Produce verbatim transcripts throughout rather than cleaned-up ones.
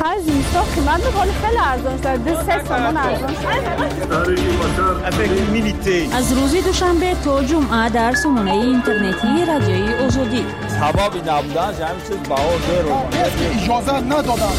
بعض اینستا قیمت به خیلی ارزان شده. دو سه تومن ارزان شده. از روز دوشنبه تا جمعه در سامانه اینترنتی رادیوی آزادی. هوا بی نبودن همین چیز بها زیر اجازه ندادن.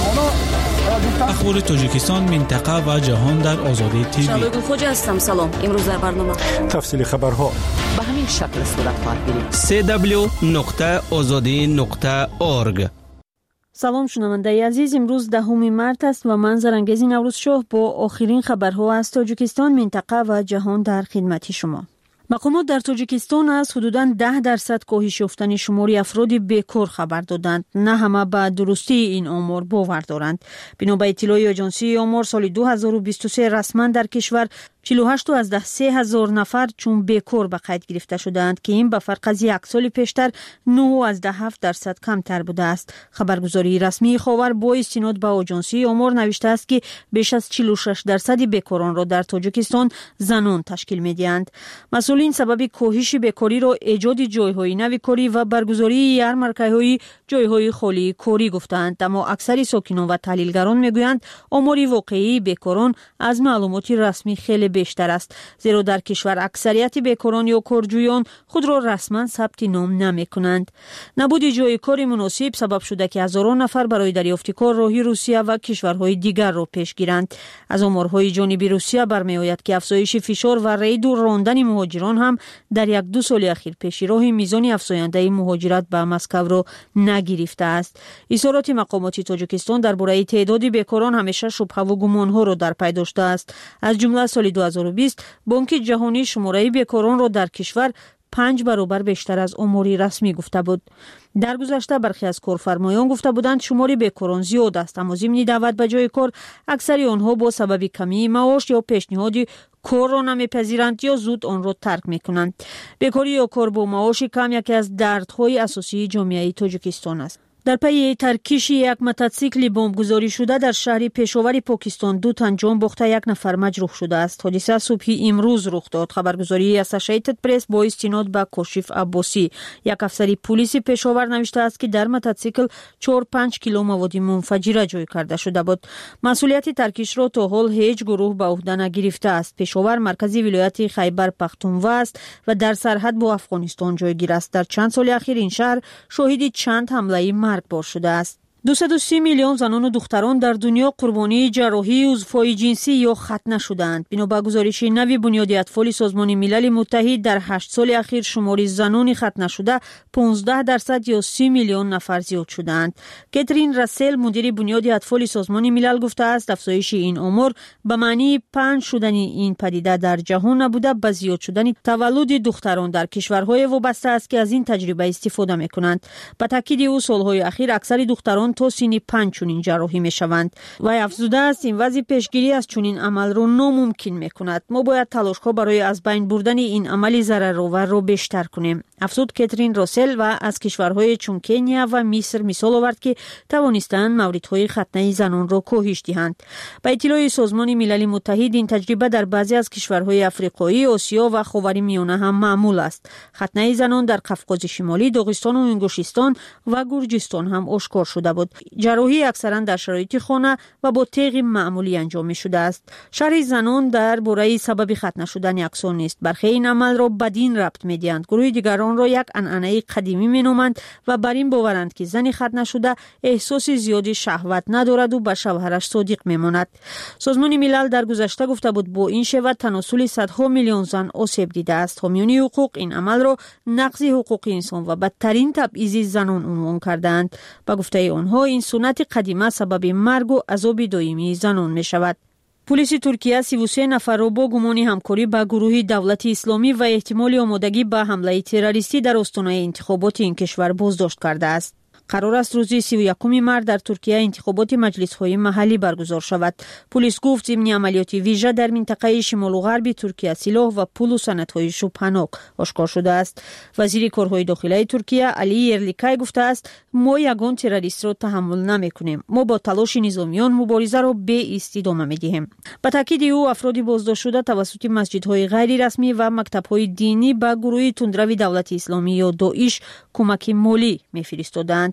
اخبار تاجیکستان، منطقه و جهان در آزادی تیوی. شبگون خوجا هستم. سلام. امروز در برنامه تفصیل خبرها به همین شکل صورت خواهد گرفت. سی دبلیو نقطه آزادی نقطه اورگ. سلام شنونده عزیز، امروز دهم مارس است و من زرنگیز نوروز شاه با آخرین خبرها از تاجیکستان، منطقه و جهان در خدمت شما. مقامات در تاجیکستان از حدوداً ده درصد کاهش یافتن شمار افراد بیکار خبر دادند. نه همه به درستی این آمار باور دارند. بنا به اطلاع آژانسی آمار، سال دو هزار و بیست و سه رسما در کشور چهل و هشت از سه هزار نفر چون بیکار به قید گرفته شدند که این به فرق از یک سال پیشتر نه از هفت درصد کمتر بوده است. خبرگزاری رسمی خاور با استناد به آژانسی آمار نوشته است که بیش از چهل و شش درصد بیکاران را در تاجیکستان زنان تشکیل می‌دهند. مسئولین سبب کاهش بیکاری را ایجاد جای‌های نو کاری و برگزاری یارمارکه‌های جای‌های خالی کاری گفتند، اما اکثر ساکنان و تحلیلگران میگویند آمار واقعی بیکاران از معلومات رسمی خیلی بیشتر است، زیرا در کشور اکثریت بیکاران یا کارجویان خود را رسما ثبت نام نمی‌کنند. نبود جای کار مناسب سبب شده که هزاران نفر برای دریافت کار راهی روسیه و کشورهای دیگر را پیش گیرند. از آمارهای جانبی روسیه برمی‌آید که افزایش فشار و رید و راندن مهاجران هم در یک دو سال اخیر پیش راه میزان افزاینده مهاجرت به مسکو را نگرفته است. اظهارات مقامات تاجیکستان درباره تعداد بیکاران همیشه شبهه و گمان‌ها را در پی داشته است. از جمله سال دو هزار و بیست بانک جهانی شماره بیکاران را در کشور پنج برابر بیشتر از آمار رسمی گفته بود. در گذشته برخی از کارفرمایان گفته بودند شمار بیکاران زیاد است، اما ضمن دعوت به جای کار اکثر آنها با سبب کمی معاش یا پیشنهاد کار را نمیپذیرند یا زود آن را ترک میکنند. بیکاری یا کار با معاش کم یکی از دردهای اساسی جامعه تاجیکستان است. در پی ترکیش یک موتورسیکل بمبگذاری شده در شهر پشاور پاکستان دو تن جان باخته یک نفر مجروح شده است. حادثه صبح امروز رخ داد. خبرگزاری اسوسییتد پرس با استناد به کاشف عباسی، یک افسر پلیس پشاور، نوشته است که در موتورسیکل چهار پنج کیلو مواد منفجره جای کرده شده بود. مسئولیت ترکیش را تا حال هیچ گروه به عهده نگرفته است. پشاور مرکزی ولایت خیبر پختونخوا است و در سرحد با افغانستان جایگیر است. در چند سال اخیر این شهر شاهد چند حمله مرگبار شده است. دویست و سی میلیون زنان و دختران در دنیا قربانی جراحی عضوهای جنسی یا ختنه شدند. بنا به گزارش نوی بنیاد اطفال سازمان ملل متحد، در هشت سال اخیر شمار زنان ختنه شده پانزده درصد یا سی میلیون نفر زیاد شدند. کاترین راسل، مدیر بنیاد اطفال سازمان ملل، گفته است افزایش این آمار به معنی پنج شدن این پدیده در جهان نبوده، به زیاد شدن تولد دختران در کشورهای وابسته است که از این تجربه استفاده می‌کنند. به تاکید او سالهای اخیر اکثر دختران تا سن پنج چنین جراحی می شوند و افزوده است این وضع پیشگیری از چنین عمل را ناممکن می کند. ما باید تلاش ها برای از بین بردن این عمل ضررآور را بیشتر کنیم. افزود کاترین راسل و از کشورهای چون کنیا و مصر مثال آورد که توانستند موردهای ختنه زنان را کاهش دهند. به اطلاع سازمان ملل متحد این تجربه در بعضی از کشورهای افریقایی، آسیا و خاورمیانه هم معمول است. ختنه زنان در قفقاز شمالی، داغستان و انگشتان و گرجستان هم آشکار شده بود. جراحی اکثرا در شرایط خانه و با تیغ معمولی انجام می شده است. شرح زنان در باره سبب ختنه شدن یکسان نیست. برخی این عمل را بدین ربط می دهند. گروه دیگران را یک عنعنه قدیمی می نامند و بر این باورند که زن ختنه شده احساس زیادی شهوت ندارد و به شوهرش صادق می ماند. سازمان ملل در گذشته گفته بود با این شیوه تناسل صدها میلیون زن آسیب دیده است. حامیان حقوق این عمل را نقض حقوق انسان و بدترین تبعیض زنان عنوان کردند. با گفته آنها این سنت قدیمه سبب مرگ و عذاب دائمی زنان می شود. پلیس ترکیه سی و سه نفر را با گمان همکاری با گروه دولت اسلامی و احتمال آمادگی به حمله تروریستی در آستانه انتخابات این کشور بازداشت کرده است. قرار است روز سی و یکم مارس در ترکیه انتخابات مجلس‌های محلی برگزار شود. پلیس گفت ضمن عملیات ویژه در منطقه شمال و غرب ترکیه سلاح و پول و سندهای شبهه‌ناک آشکار شده است. وزیر کارهای داخلی ترکیه علی ارلیکای گفته است ما یگان تروریست را تحمل نمی‌کنیم. ما با تلاش نظامیان مبارزه را به استدامه می‌دهیم. به تاکید او افراد بازداشت شده توسط مسجدهای غیر رسمی و مکتب‌های دینی به گروه تندرو دولت اسلامی یا داعش کمک مالی می‌فرستادند.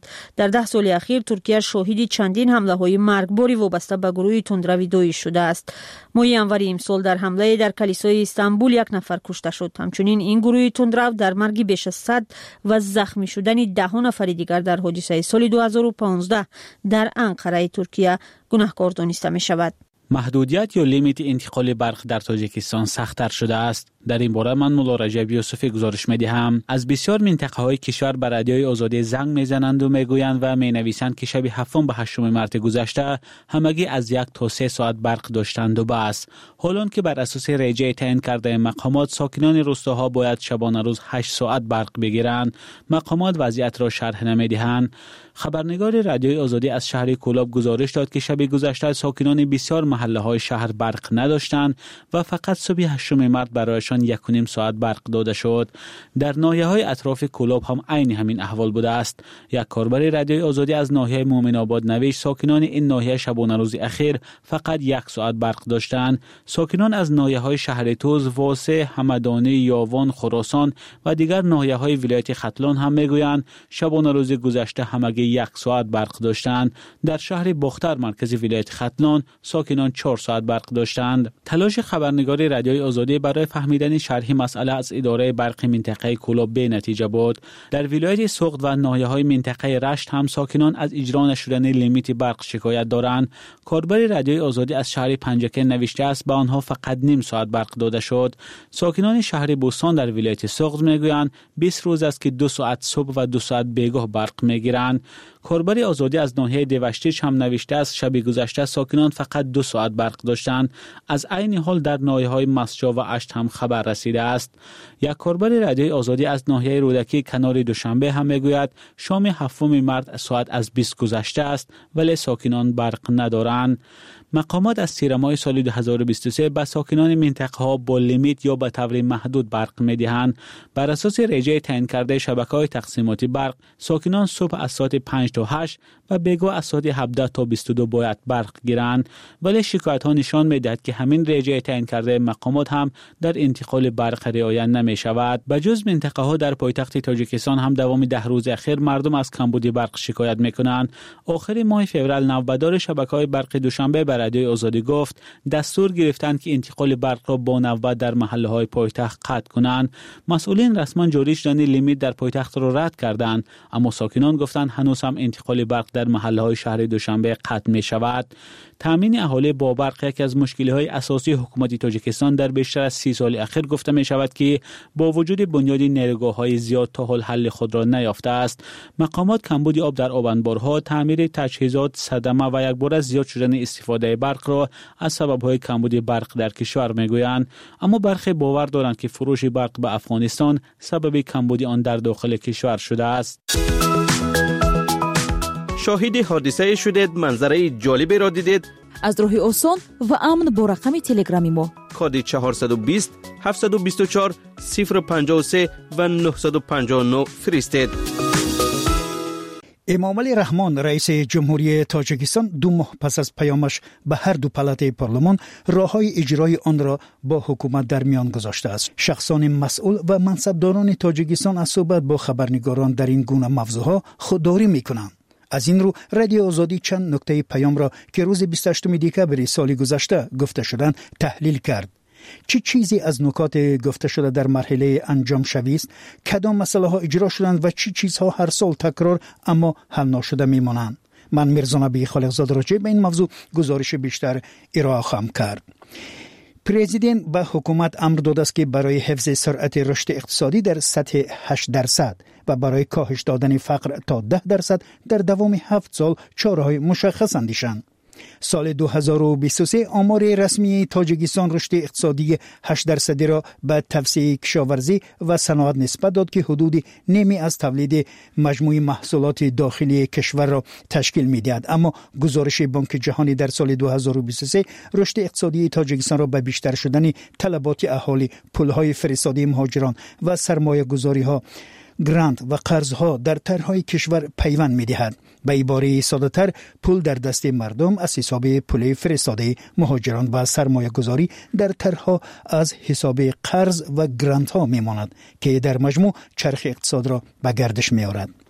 در ده سال اخیر ترکیه شاهد چندین حمله های مرگباری وابسته به گروه تندروی داعش شده است. ماه ینور امسال در حمله در کلیسای استانبول یک نفر کشته شد. همچنین این گروه تندرو در مرگ بیش از صد و زخمی شدن ده نفر دیگر در حادثه سال دو هزار و پانزده در انقره ترکیه گناهکار دانسته می شود. محدودیت یا لیمیت انتقال برق در تاجیکستان سخت‌تر شده است. در این باره من مولا رجب یوسفی گزارش می‌دهم. از بسیار منطقه‌های کشور به رادیوی آزادی زنگ می‌زنند و می‌گویند و می‌نویسند که شب هفتم به هشتم مارس گذشته همگی از یک تا سه ساعت برق داشتند و بس. حالان که بر اساس رجع تعیین کرده مقامات ساکنان روستاها باید شبانه روز هشت ساعت برق بگیرند، مقامات وضعیت را شرح نمی‌دهند. خبرنگار رادیوی آزادی از شهر کولاب گزارش داد که شب گذشته ساکنان بسیار محله‌های شهر برق نداشتند و فقط صبح هشتم مارس برایشان یک و نیم ساعت برق داده شد. در ناحیه‌های اطراف کولاب هم عین همین احوال بوده است. یک کاربر رادیوی آزادی از ناحیه مومن آباد نوشت ساکنان این ناحیه شبانه روز اخیر فقط یک ساعت برق داشتند. ساکنان از ناحیه‌های شهر توز، واسه، همدانی، یاوان، خراسان و دیگر ناحیه‌های ولایت ختلان هم میگویند شبانه روز گذشته همگی یک ساعت برق داشتند. در شهر بختر مرکز ولایت ختلان ساکنان چهار ساعت برق داشتند. تلاش خبرنگار رادیوی آزادی برای فهمیدن شرح مسئله از اداره برق منطقه کولاب به نتیجه بود. در ولایت سوخت و ناحیه‌های منطقه رشت هم ساکنان از اجرا نشدن لیمیت برق شکایت دارند. کاربر رادیوی آزادی از شهر پنجکه نوشته است به آنها فقط نیم ساعت برق داده شد. ساکنان شهر بوستان در ولایت سوخت میگویند بیست روز است که دو ساعت صبح و دو ساعت بیگاه برق میگیرند. کاربر آزادی از ناحیه دیوشتیج هم نوشته است شب گذشته ساکنان فقط دو ساعت برق داشتند. از عین حال در ناحیه‌های مسجا و اشت هم خبر رسیده است. یک کاربر رادیوی آزادی از ناحیه رودکی کنار دوشنبه هم میگوید شام هفتم مارس ساعت از بیست گذشته است ولی ساکنان برق ندارند. مقامات از تیر ماه سال دو هزار و بیست و سه به ساکنان منطقه ها با لیمیت یا به طور محدود برق میدهند. بر اساس رجع تعیین کرده شبکه‌های تقسیماتی برق ساکنان صبح از ساعت پنج تا هشت و بیگاه از ساعت هفده تا بیست و دو باید برق گیرند، ولی شکایت ها نشان میدهد که همین رجع تعیین کرده مقامات هم در انتقال برق رعایت نمی شود. بجز منطقه ها در پایتخت تاجیکستان هم دوام ده روز اخیر مردم از کمبودی برق شکایت میکنند. آخر ماه فوریه نوبدار شبکه‌های برق دوشنبه بر رادیوی آزادی گفت دستور گرفتند که انتقال برق را با نوبت در محله‌های پایتخت قطع کنند. مسئولین رسما جاری شدن لیمیت در پایتخت را رد کردند، اما ساکنان گفتند هنوز هم انتقال برق در محله‌های شهر دوشنبه قطع می شود. تامین اهالی با برق یکی از مشکل‌های اساسی حکومت تاجیکستان در بیشتر از سی سال اخیر گفته می شود که با وجود بنیاد نیروگاه‌های زیاد تا حال حل خود را نیافته است. مقامات کمبود آب در آبانبارها، تعمیر تجهیزات، صدمه و یک بار از زیاد شدن استفاده برق را از سبب‌های کمبود برق در کشور می‌گویند، اما برخی باور دارند که فروش برق به افغانستان سبب کمبود آن در داخل کشور شده است. شاهد حادثه شدید، منظره جالبی را دیدید؟ از راه آسان و امن با رقم تلگرامی ما کد چهارصد و بیست هفتصد و بیست و چهار صفر پنجاه و سه و نهصد و پنجاه و نه فرستید. امامعلی رحمان رئیس جمهوری تاجیکستان دو ماه پس از پیامش به هر دو پالات پارلمان راههای اجرای آن را با حکومت در میان گذاشته است. شخصان مسئول و منصبداران تاجیکستان از صحبت با خبرنگاران در این گونه موضوعها خودداری میکنند. از این رو رادیو آزادی چند نکته پیام را که روز بیست و هشتم دکامبر سال گذشته گفته شدند تحلیل کرد. چه چیزی از نکات گفته شده در مرحله انجام شوی است؟ کدام مسئله ها اجرا شدند و چه چیزها هر سال تکرار اما حل نشده میمانند؟ من میرزا نبی خالقزاده راجع به این موضوع گزارش بیشتر ارائه خواهم کرد. پرزیدنت به حکومت امر داده است که برای حفظ سرعت رشد اقتصادی در سطح هشت درصد و برای کاهش دادن فقر تا ده درصد در دوام هفت سال چاره‌های مشخص اندیشند. سال دو هزار و بیست و سه آمار رسمی تاجیکستان رشد اقتصادی هشت درصدی را به توسعه کشاورزی و صنعت نسبت داد که حدود نیمی از تولید مجموعی محصولات داخلی کشور را تشکیل می‌دهد. اما گزارش بانک جهانی در سال دو هزار و بیست و سه رشد اقتصادی تاجیکستان را به بیشتر شدن طلبات اهالی، پول‌های فرستاده مهاجران و سرمایه‌گذاری‌ها، گرانت و قرضها در طرحهای کشور پیوند می‌دهد. به عباره ساده‌تر پول در دست مردم از حساب پول فرستاده مهاجران و سرمایه گذاری در طرحها از حساب قرض و گرانت ها میماند که در مجموع چرخ اقتصاد را به گردش می‌آورد.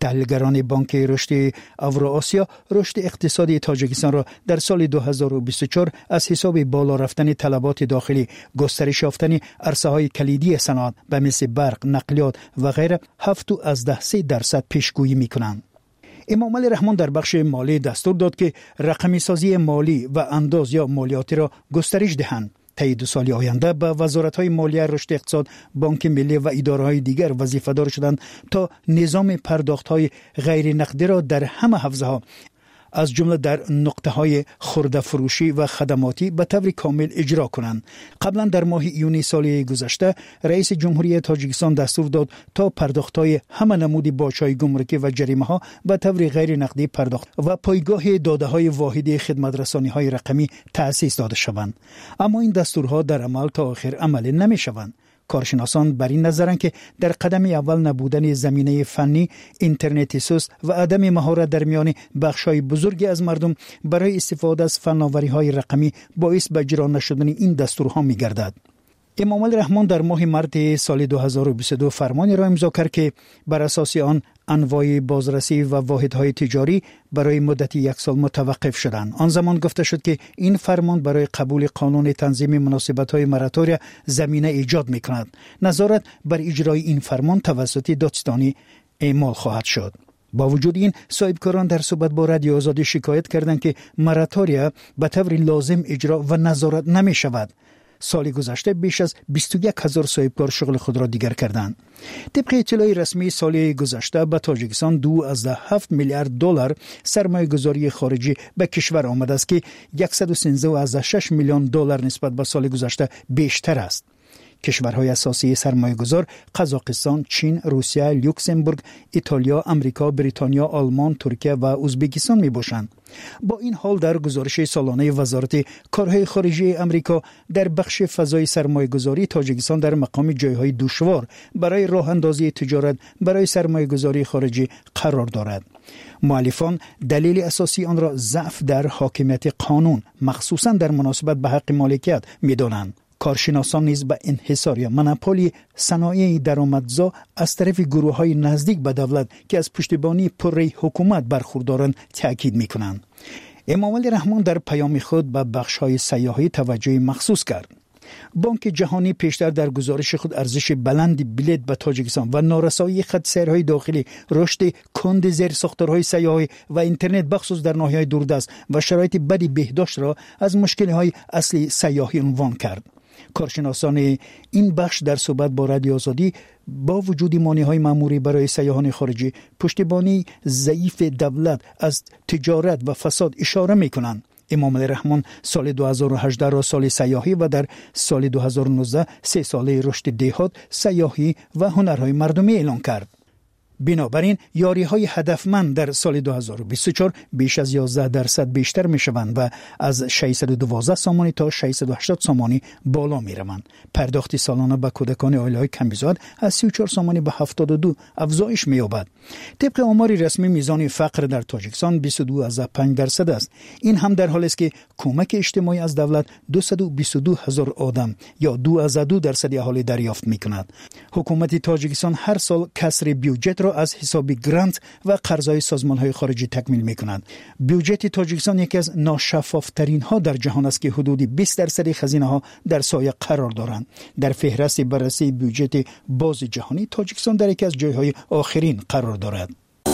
تحلیلگران بانک رشد اوراسیا رشد اقتصادی تاجیکستان را در سال دو هزار و بیست و چهار از حساب بالا رفتن طلبات داخلی، گسترش یافتن عرصه‌های کلیدی صنعت به مثل برق، نقلیات و غیره هفت از ده سه درصد پیشگویی می‌کنند. امام علی رحمان در بخش مالی دستور داد که رقمی سازی مالی و انداز یا مالیاتی را گسترش دهند. طی دو سال آینده به وزارت‌های مالیه، رشد اقتصاد، بانک ملی و اداره‌های دیگر وظیفه‌دار شدند تا نظام پرداخت‌های غیر نقدی را در همه حوزه‌ها از جمله در نقطه‌های خرده فروشی و خدماتی به طور کامل اجرا کنند. قبلا در ماه یونی سال گذشته رئیس جمهوری تاجیکستان دستور داد تا پرداخت‌های همه نمود باج‌های گمرکی و جریمه‌ها به طور غیر نقدی پرداخت و پایگاه داده‌های واحد خدمت‌رسانی‌های رقمی تأسیس داده شوند. اما این دستورها در عمل تا آخر عملی نمی‌شوند. کارشناسان بر این نظرند که در قدم اول نبودن زمینه فنی، اینترنت سست و عدم مهارت در میان بخش‌های بزرگی از مردم برای استفاده از فناوری‌های رقمی باعث به اجرا نشدن این دستورها می‌گردد. امام علی رحمان در ماه مارس سال دو هزار و بیست و دو فرمانی را امضا کرد که بر اساس آن انواع بازرسی و واحدهای تجاری برای مدت یک سال متوقف شدند. آن زمان گفته شد که این فرمان برای قبول قانون تنظیم مناسبت‌های مراتوری زمینه ایجاد می‌کند. نظارت بر اجرای این فرمان توسط دادستانی اعمال خواهد شد. با وجود این، صاحبکاران در صحبت با رادیو آزادی شکایت کردند که مراتوریا به طور لازم اجرا و نظارت نمی‌شود. سال گذشته بیش از بیست و یک هزار صاحبکار شغل خود را دیگر کردند. طبق اطلاع رسمی سال گذشته به تاجیکستان دو از هفت میلیارد دلار سرمایه گذاری خارجی به کشور آمده است که صد و سیزده از شش میلیون دلار نسبت به سال گذشته بیشتر است. کشورهای اساسی سرمایه گذار قزاقستان، چین، روسیه، لوکزامبورگ، ایتالیا، امریکا، بریتانیا، آلمان، ترکیه و ازبکستان می باشند. با این حال در گزارش سالانه وزارت کارهای خارجی امریکا در بخش فضای سرمایه گذاری تاجیکستان در مقام جایهای دشوار برای راه اندازی تجارت برای سرمایه گذاری خارجی قرار دارد. مؤلفان دلیل اساسی آن را ضعف در حاکمیت قانون مخصوصا در مناسبت به حق مالکیت می دانند. کارشناسان نیز به انحصار یا منوپولی صنایع درآمدزا از طرف گروه‌های نزدیک به دولت که از پشتیبانی پره‌ای حکومت برخوردارند تاکید می‌کنند. امام علی رحمان در پیام خود به بخش‌های سیاحی توجه مخصوص کرد. بانک جهانی پیشتر در گزارش خود ارزش بلند بلیط به تاجیکستان و نارسایی خط سیرهای داخلی، رشد کند زیر ساختارهای سیاحی و اینترنت بخصوص در ناحیه‌های دوردست و شرایط بدی بهداشت را از مشکل‌های اصلی سیاحی عنوان کرد. کارشناسان این بخش در صحبت با رادیو آزادی با وجود مانع‌های مأموری برای سیاحان خارجی، پشتیبانی ضعیف دولت از تجارت و فساد اشاره می‌کنند. امام علی رحمان سال دو هزار و هجده را سال سیاحی و در سال دو هزار و نوزده سه ساله رشد دهات، سیاحی و هنرهای مردمی اعلان کرد. بنابراین یاری‌های هدفمند در سال دو هزار و بیست و چهار بیش از یازده درصد بیشتر می‌شوند و از ششصد و دوازده سامانی تا ششصد و هشتاد سامانی بالا می‌روند. پرداخت سالانه به کودکان عائله‌های کم‌بزاد از سی و چهار سامانی به هفتاد و دو افزایش می‌یابد. طبق آمار رسمی میزان فقر در تاجیکستان بیست و دو و پنج درصد است. این هم در حالی است که کمک اجتماعی از دولت دویست و بیست و دو هزار آدم یا دو از دو درصد اهالی دریافت می‌کند. حکومت تاجیکستان هر سال کسر بودجه را از حساب گرانت و قرضهای سازمان‌های خارجی تکمیل می‌کند. بودجه تاجیکستان یکی از ناشفاف‌ترین ها در جهان است که حدود بیست درصد خزینه‌ها در سایه قرار دارند. در فهرست بررسی بودجه باز جهانی تاجیکستان در یکی از جایهای آخرین قرار دارد.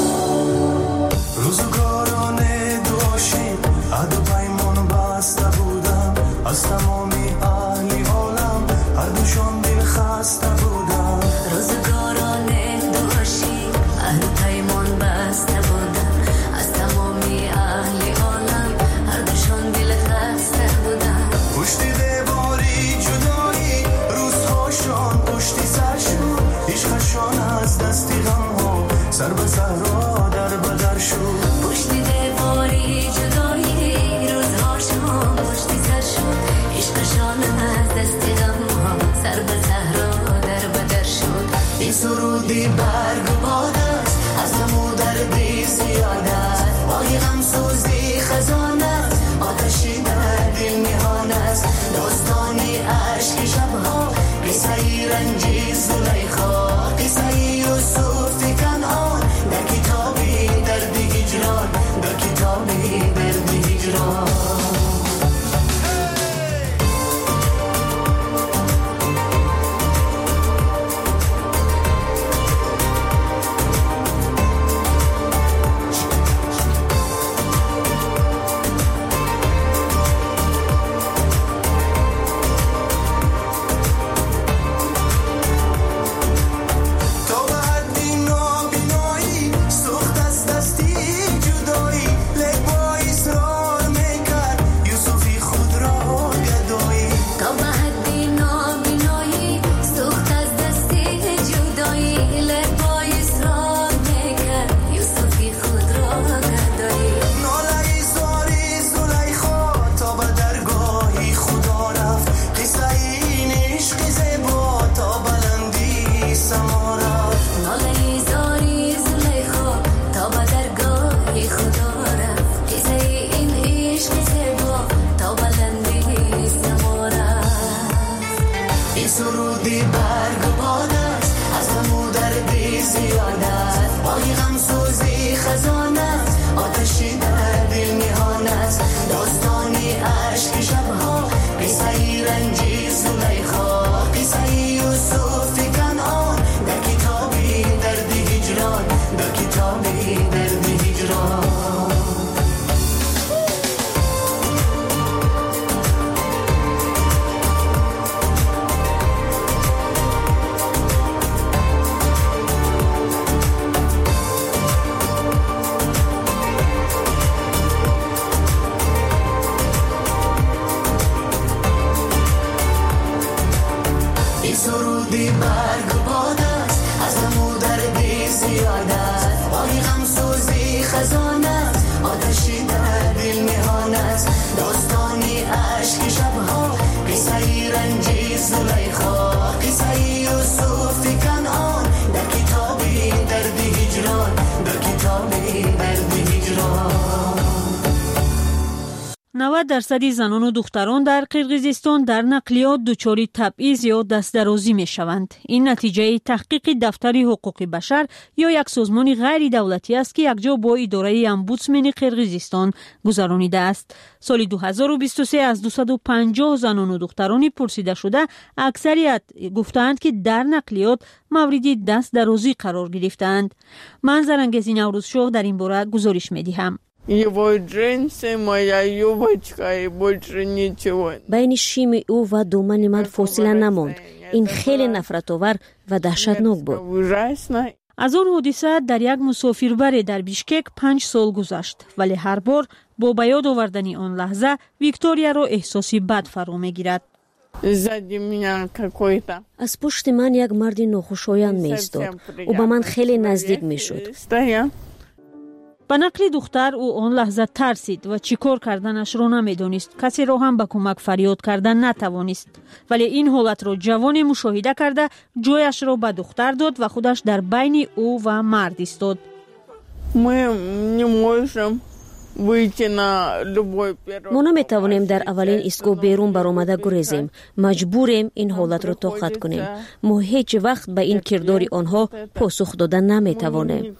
روزگاران دوشی عهد پیمان بسته بودم، از تمامی اهل عالم هر دوشان دل خسته بودم. روزگاران دوشی عهد پیمان بسته بودم، از تمامی اهل عالم هر دوشان دل خسته بودم. پشت دیواری جدایی روزهاشان پشتی سرشون، عشقشان از دستی غمها سر به صحرا در بدر شد. پشت دیواری جدایی روزهاشان پشتی سرشون، عشقشان از دستی غمها سر به صحرا در بدر شد. این سرودی برگ و باد است، از غم و دردی زیاد است، ماهی غم سوزی خزان است، آتشی در دل نهان است. داستانی عشق شبها، قصه رنجی زلیخا، قصه یوسف کنعان در کتاب سرودی برگ و باد است، از غم و دردی زیاد است، باقی غم سوزی خزانه است، آتشی در دل میهان است، داستانی عشق شبها، قصه رنجی زلیخا، قصه یوسف کنعان، در کتابی درد هجران، در کتابی درد هجران. سرودی برگ و باد است، از غم و دردی زیاد است، باقی غم سوزی خزانه است، آتشی در دل میهان است، داستانی عشق شبها، قصه رنجی زلیخا، قصه یوسف کنعان، در کتابی درد هجران، در کتابی درد هجران. نود درصد زنان و دختران در قرقیزستان در نقلیات دچار تبعیض یا دستدرازی می شوند. این نتیجه تحقیق دفتر حقوق بشر یا یک سازمان غیر دولتی است که یکجا با اداره امبودسمن قرقیزستان گذرانیده است. سال دو هزار و بیست و سه از دویست و پنجاه زنان و دختران پرسیده شده اکثریت گفتند که در نقلیات مورد دستدرازی قرار گرفتند. منظر انگیز نوروز شاه در این باره گزارش می دهم. Его джинсы, моя юбочка и больше ничего. بین شیم او و دامن من فاصله نماند. این خیلی نفرت‌آور و دهشتناک بود. از آن حادثه در یک مسافربر در بیشکک پنج سال گذشت، ولی هر بار با به یاد آوردن آن لحظه ویکتوریا را احساسی بد فرا می‌گیرد. از پشت من یک مرد ناخوشایند می‌ایستاد. او به من خیلی نزدیک می‌شد. به نقل دختر او آن لحظه ترسید و چیکار کردنش را نمیدانست. کسی را هم به کمک فریاد کردن نتوانست. ولی این حالت را جوانی مشاهده کرده جایش را به دختر داد و خودش در بین او و مرد ایستاد. ما نمیتوانیم در اولین ایستگاه بیرون برآمده گریزیم. مجبوریم این حالت را طاقت کنیم. ما هیچ وقت به این کردار آنها پاسخ دادن نمیتوانیم.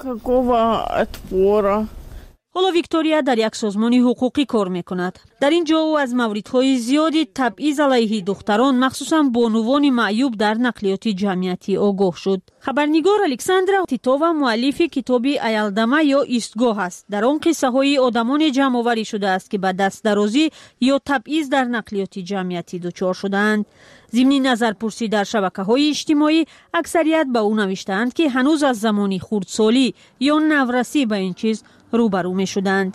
حالا ویکتوریا در یک سازمان حقوقی کار میکند. در اینجا او از موردهای زیادی تبعیض علیه دختران مخصوصا بانوان معیوب در نقلیات جمعیتی آگاه شد. خبرنگار الکساندرا تیتووا مؤلف کتاب ایالدما یا ایستگاه است. در آن قصه های آدمان جمع آوری شده است که به دستدرازی یا تبعیض در نقلیات جمعیتی دچار شدند. ضمن نظرپرسی در شبکه‌های اجتماعی اکثریت به او نوشتند که هنوز از زمانی خردسالی یا نورسی به این چیز روبرو می‌شدند.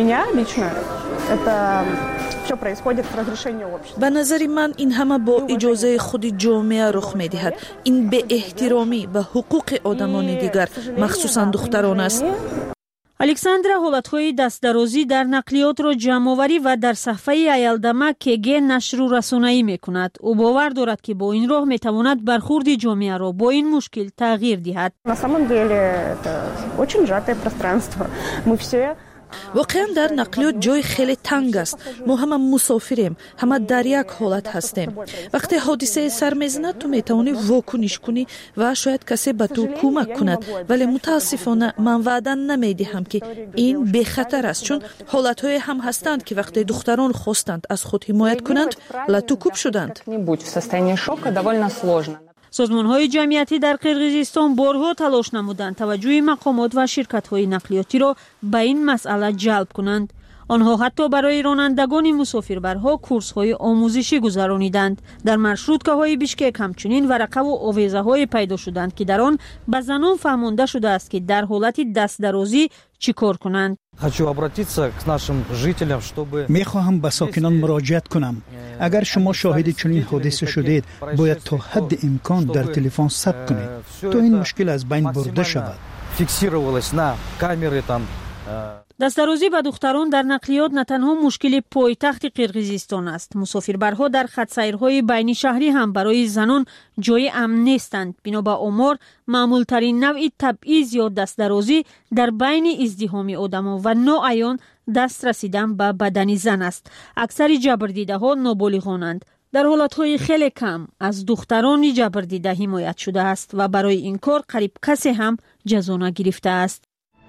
به نظر من این همه با اجازه خود جامعه رخ می‌دهد. این به احترامی به حقوق آدمان دیگر مخصوصا دختران است. الکساندرا حالتهای دستدرازی در نقلیات را جمع‌آوری و در صفحه ایالدما کگه نشر و رسانه‌ای می‌کند. او باور دارد که با این راه می‌تواند برخورد جامعه را با این مشکل تغییر دهد. واقعا در نقلیات جای خیلی تنگ است. ما همه مسافریم، همه در یک حالت هستیم. وقتی حادثه سر میزند تو میتوانی واکنش کنی و شاید کسی به تو کمک کند، ولی متاسفانه من وعده نمیدهم که این بی خطر است، چون حالت‌های هم هستند که وقتی دختران خواستند از خود حمایت کنند لاتوکوب شدند. سازمان‌های جمعیتی در قرقیزستان بارها تلاش نمودند توجه مقامات و شرکت‌های نقلیاتی را به این مسئله جلب کنند. آنها حتی برای رانندگان مسافربرها کورس‌های آموزشی گذرانیدند. در مرشروتکه‌های بیشکک همچنین ورقه و آویزه‌های پیدا شدند که در آن به زنان فهمانده شده است که در حالت دستدرازی چیکار کنند. میخواهم به ساکنان مراجعت کنم. اگر شما شاهد چنین حادثه شدید باید تا حد امکان در تلفن ثبت کنید تا این مشکل از بین برده شود. دستدرازی به دختران در نقلیات نه تنها مشکل پایتخت قرقیزستان است. مسافربرها در خط سیرهای بین شهری هم برای زنان جای امن نیستند. بنا به آمار معمول ترین نوع تبعیض یا دستدرازی در بین ازدحام آدما و ناعیان دست رسیدن به بدن زن است. اکثر جبردیده ها نابالغانند. در حالتهای خیلی کم از دختران جبردیده حمایت شده است و برای این کار قریب کسی هم جزا نگرفته است.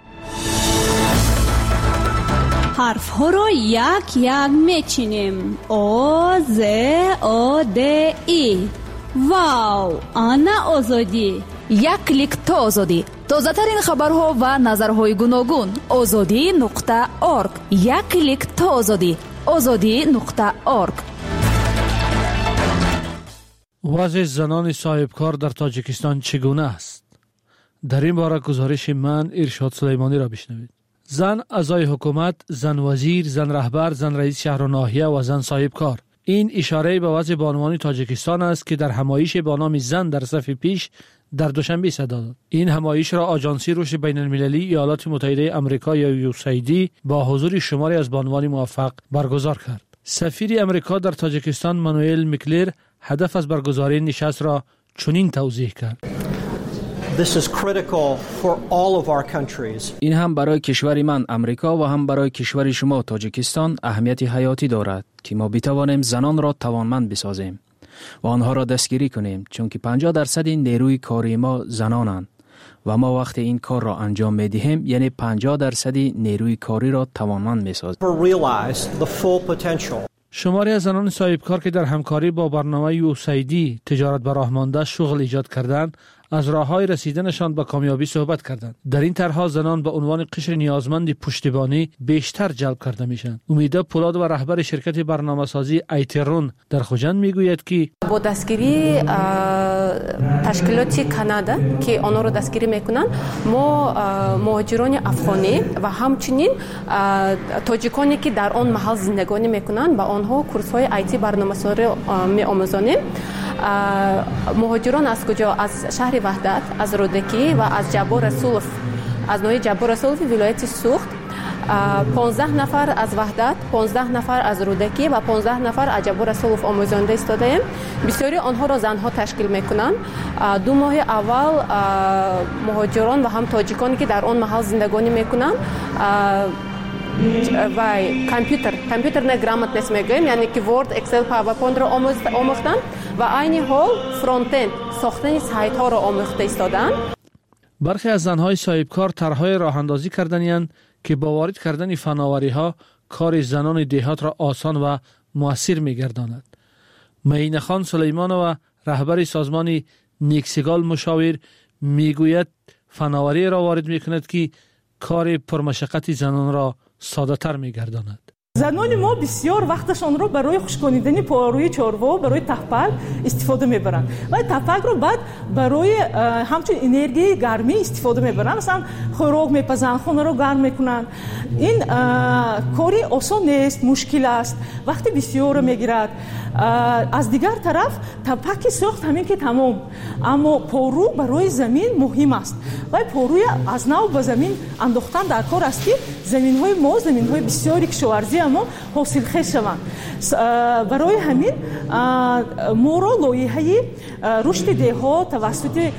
حرف ها را یک یک میچینیم. آ ز آ د ای. واو، آنا آزادی. یک کلیک تا آزادی. تازه ترین خبرها و نظرهای گوناگون. آزادی نقطه اورگ. یک کلیک تا آزادی. آزادی نقطه اورگ. وضع زنان صاحبکار در تاجیکستان چگونه است؟ در این باره گزارش من ارشاد سلیمانی را بشنوید. زن اعضای حکومت، زن وزیر، زن رهبر، زن رئیس شهر و ناحیه و زن صاحبکار. این اشاره به وضع بانوان تاجیکستان است که در همایش با نام زن در صف پیش در دوشنبه صدا داد. این همایش را آژانسی رشد بین المللی ایالات متحده آمریکا یا یوسیدی با حضور شماری از بانوان موفق برگزار کرد. سفیر آمریکا در تاجیکستان مانوئل میکلر هدف از برگزاری نشست را چنین توضیح کرد. This is critical for all of our countries. این هم برای کشور من امریکا و هم برای کشور شما تاجیکستان اهمیت حیاتی دارد که ما بتوانیم زنان را توانمند بسازیم و آنها را دستگیری کنیم، چون که پنجاه درصد نیروی کاری ما زنانند و ما وقتی این کار را انجام می‌دهیم یعنی پنجاه درصد نیروی کاری را توانمند می‌سازیم. شماری از زنان صاحبکار که در همکاری با برنامه یوسیدی تجارت به راه مانده شغل ایجاد کردند از راه‌های رسیدنشان به کامیابی صحبت کردند. در این طرح زنان به عنوان قشر نیازمند پشتیبانی بیشتر جلب کرده میشن. امیده پولاد و رهبر شرکت برنامه‌سازی ایترون در خوجند میگوید که با دستگیری تشکیلات کانادا که آنها را دستگیری میکنن، ما مهاجران افغانی و همچنین تاجیکانی که در آن محل زندگانی میکنن با آنها کورس‌های آیتی برنامه‌سازی می‌آموزانیم. مهاجران از کجا؟ از شهر وحدت، از رودکی و از جبار رسولف، از نوع جبار رسولف ولایت سوخت. پانزده نفر از وحدت، پانزده نفر از رودکی و پانزده نفر از جبار رسولف آموزانده ایستاده‌ایم. بسیاری آنها را زنها تشکیل میکنند. دو ماه اول مهاجران و هم تاجیکانی که در آن محل زندگانی میکنند و کامپیوتر کامپیوتر نه گرامت میگیم، یعنی که ورد، اکسل، پاورپوینت را آموختند و عین حال فرانت اند ساختن سایت ها را آموخته ایستادند. برخی از زنهای صاحبکار طرحهای راه اندازی کردند که با وارد کردن فناوری ها کار زنان دیهات را آسان و مؤثر می‌گرداند. معین خان سلیمانو رهبر سازمان نیکسیگال مشاور میگوید فناوری را وارد می‌کند که کار پرمشقت زنان را ساده تر می‌گرداند. زنان ما بسیار وقتشان را برای خشکاندن پاروی چاروا، برای تفپک استفاده میبرند و تفپک رو بعد برای همچون انرژی گرمی استفاده میبرند. مثلا خوراک میپزند، خانه رو گرم میکنند. این کاری آسان نیست، مشکل است، وقتی بسیار میگیرد. از دیگر طرف تفپک ساخت همین که تمام، اما پارو برای زمین مهم است و پاروی از نو به زمین انداختن در کار است که زمین های ما زمین های بسیاری کشاورزی اما حاصل خیز شوند. برای همین ما را لایحه رشد دهها توسط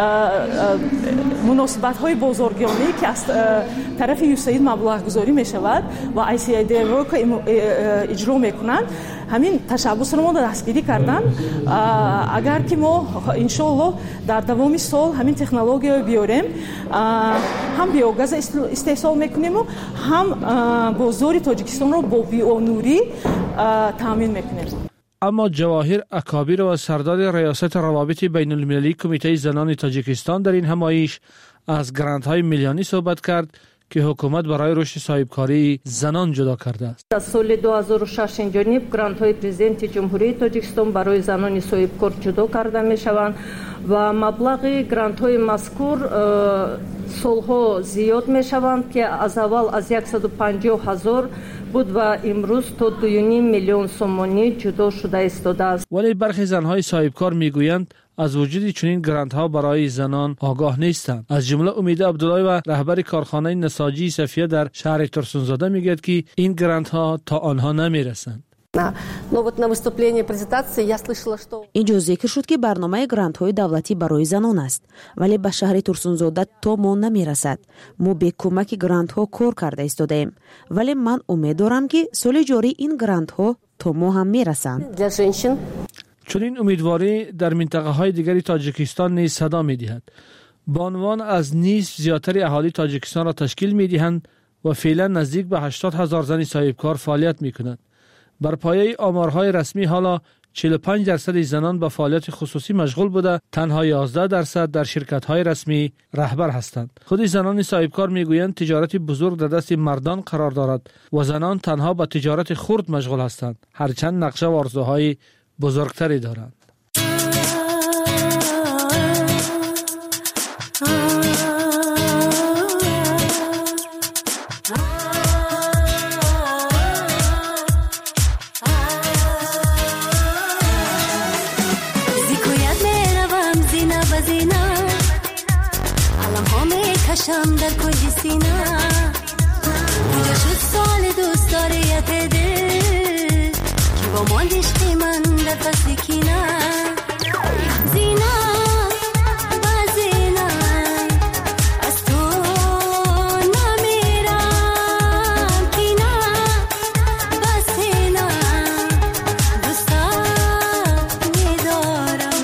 مناسبت های بازارگانی که از طرف یوسید مبلغ گذاری می شود و آی سی آی دی رو که اجرا می کنند، همین تشبس رو ما دستگیری کردن. اگر که ما انشالله در دوام سال همین تکنولوژی رو بیاریم، هم بیوگاز استحصال میکنیم و هم بازار تاجیکستان رو با بیونوری تامین میکنیم. اما جواهر اکابیر و سردار ریاست روابط بین المللی کمیته زنان تاجیکستان در این همایش از گرانت‌های میلیونی صحبت کرد که حکومت برای رشد صاحبکاری زنان جدا کرده است. از سال دو هزار و شش جانب گرانت‌های پرزیدنت جمهوری تاجیکستان برای زنان صاحبکار جدا کرده می‌شوند و مبلغ گرانت‌های مذکور سالها زیاد می‌شوند که از اول از صد و پنجاه هزار بود و امروز تا دو و نیم میلیون سومانی جدا شده ایستاده است. ولی برخی زن‌های صاحبکار می‌گویند از وجود چنین گرانت ها برای زنان آگاه نیستند. از جمله امیده عبدالله و رهبر کارخانه نساجی صفیه در شهر ترسونزاده میگوید که این گرانت ها تا آنها نمیرسند. اینجا ذکر شد که برنامه گرانت های دولتی برای زنان است، ولی به شهر ترسونزاده تا ما نمیرسد. ما به کمک گرانت ها کار کرده ایستادیم، ولی من امید دارم که سال جاری این گرانت ها تو ما هم میرسند. چنین امیدواری در منطقه های دیگری تاجیکستان نیز صدا می دهد. با عنوان از نیز زیادتر اهالی تاجیکستان را تشکیل می دهند و فعلا نزدیک به هشتاد هزار زن صاحبکار فعالیت می کنند. بر پایه آمارهای رسمی حالا چهل و پنج درصد زنان به فعالیت خصوصی مشغول بوده، تنها یازده درصد در شرکت‌های رسمی رهبر هستند. خود زنان صاحبکار میگویند تجارت بزرگ در دست مردان قرار دارد و زنان تنها به تجارت خرد مشغول هستند، هرچند نقشه و آرزوهای بزرگتری دارند. شم در کجی سینا کجا شد سال دوست داریت دل که با ماندش من در فصل کینا زینا با زینا از تو نمیرم کینا با سینا دوستا میدارم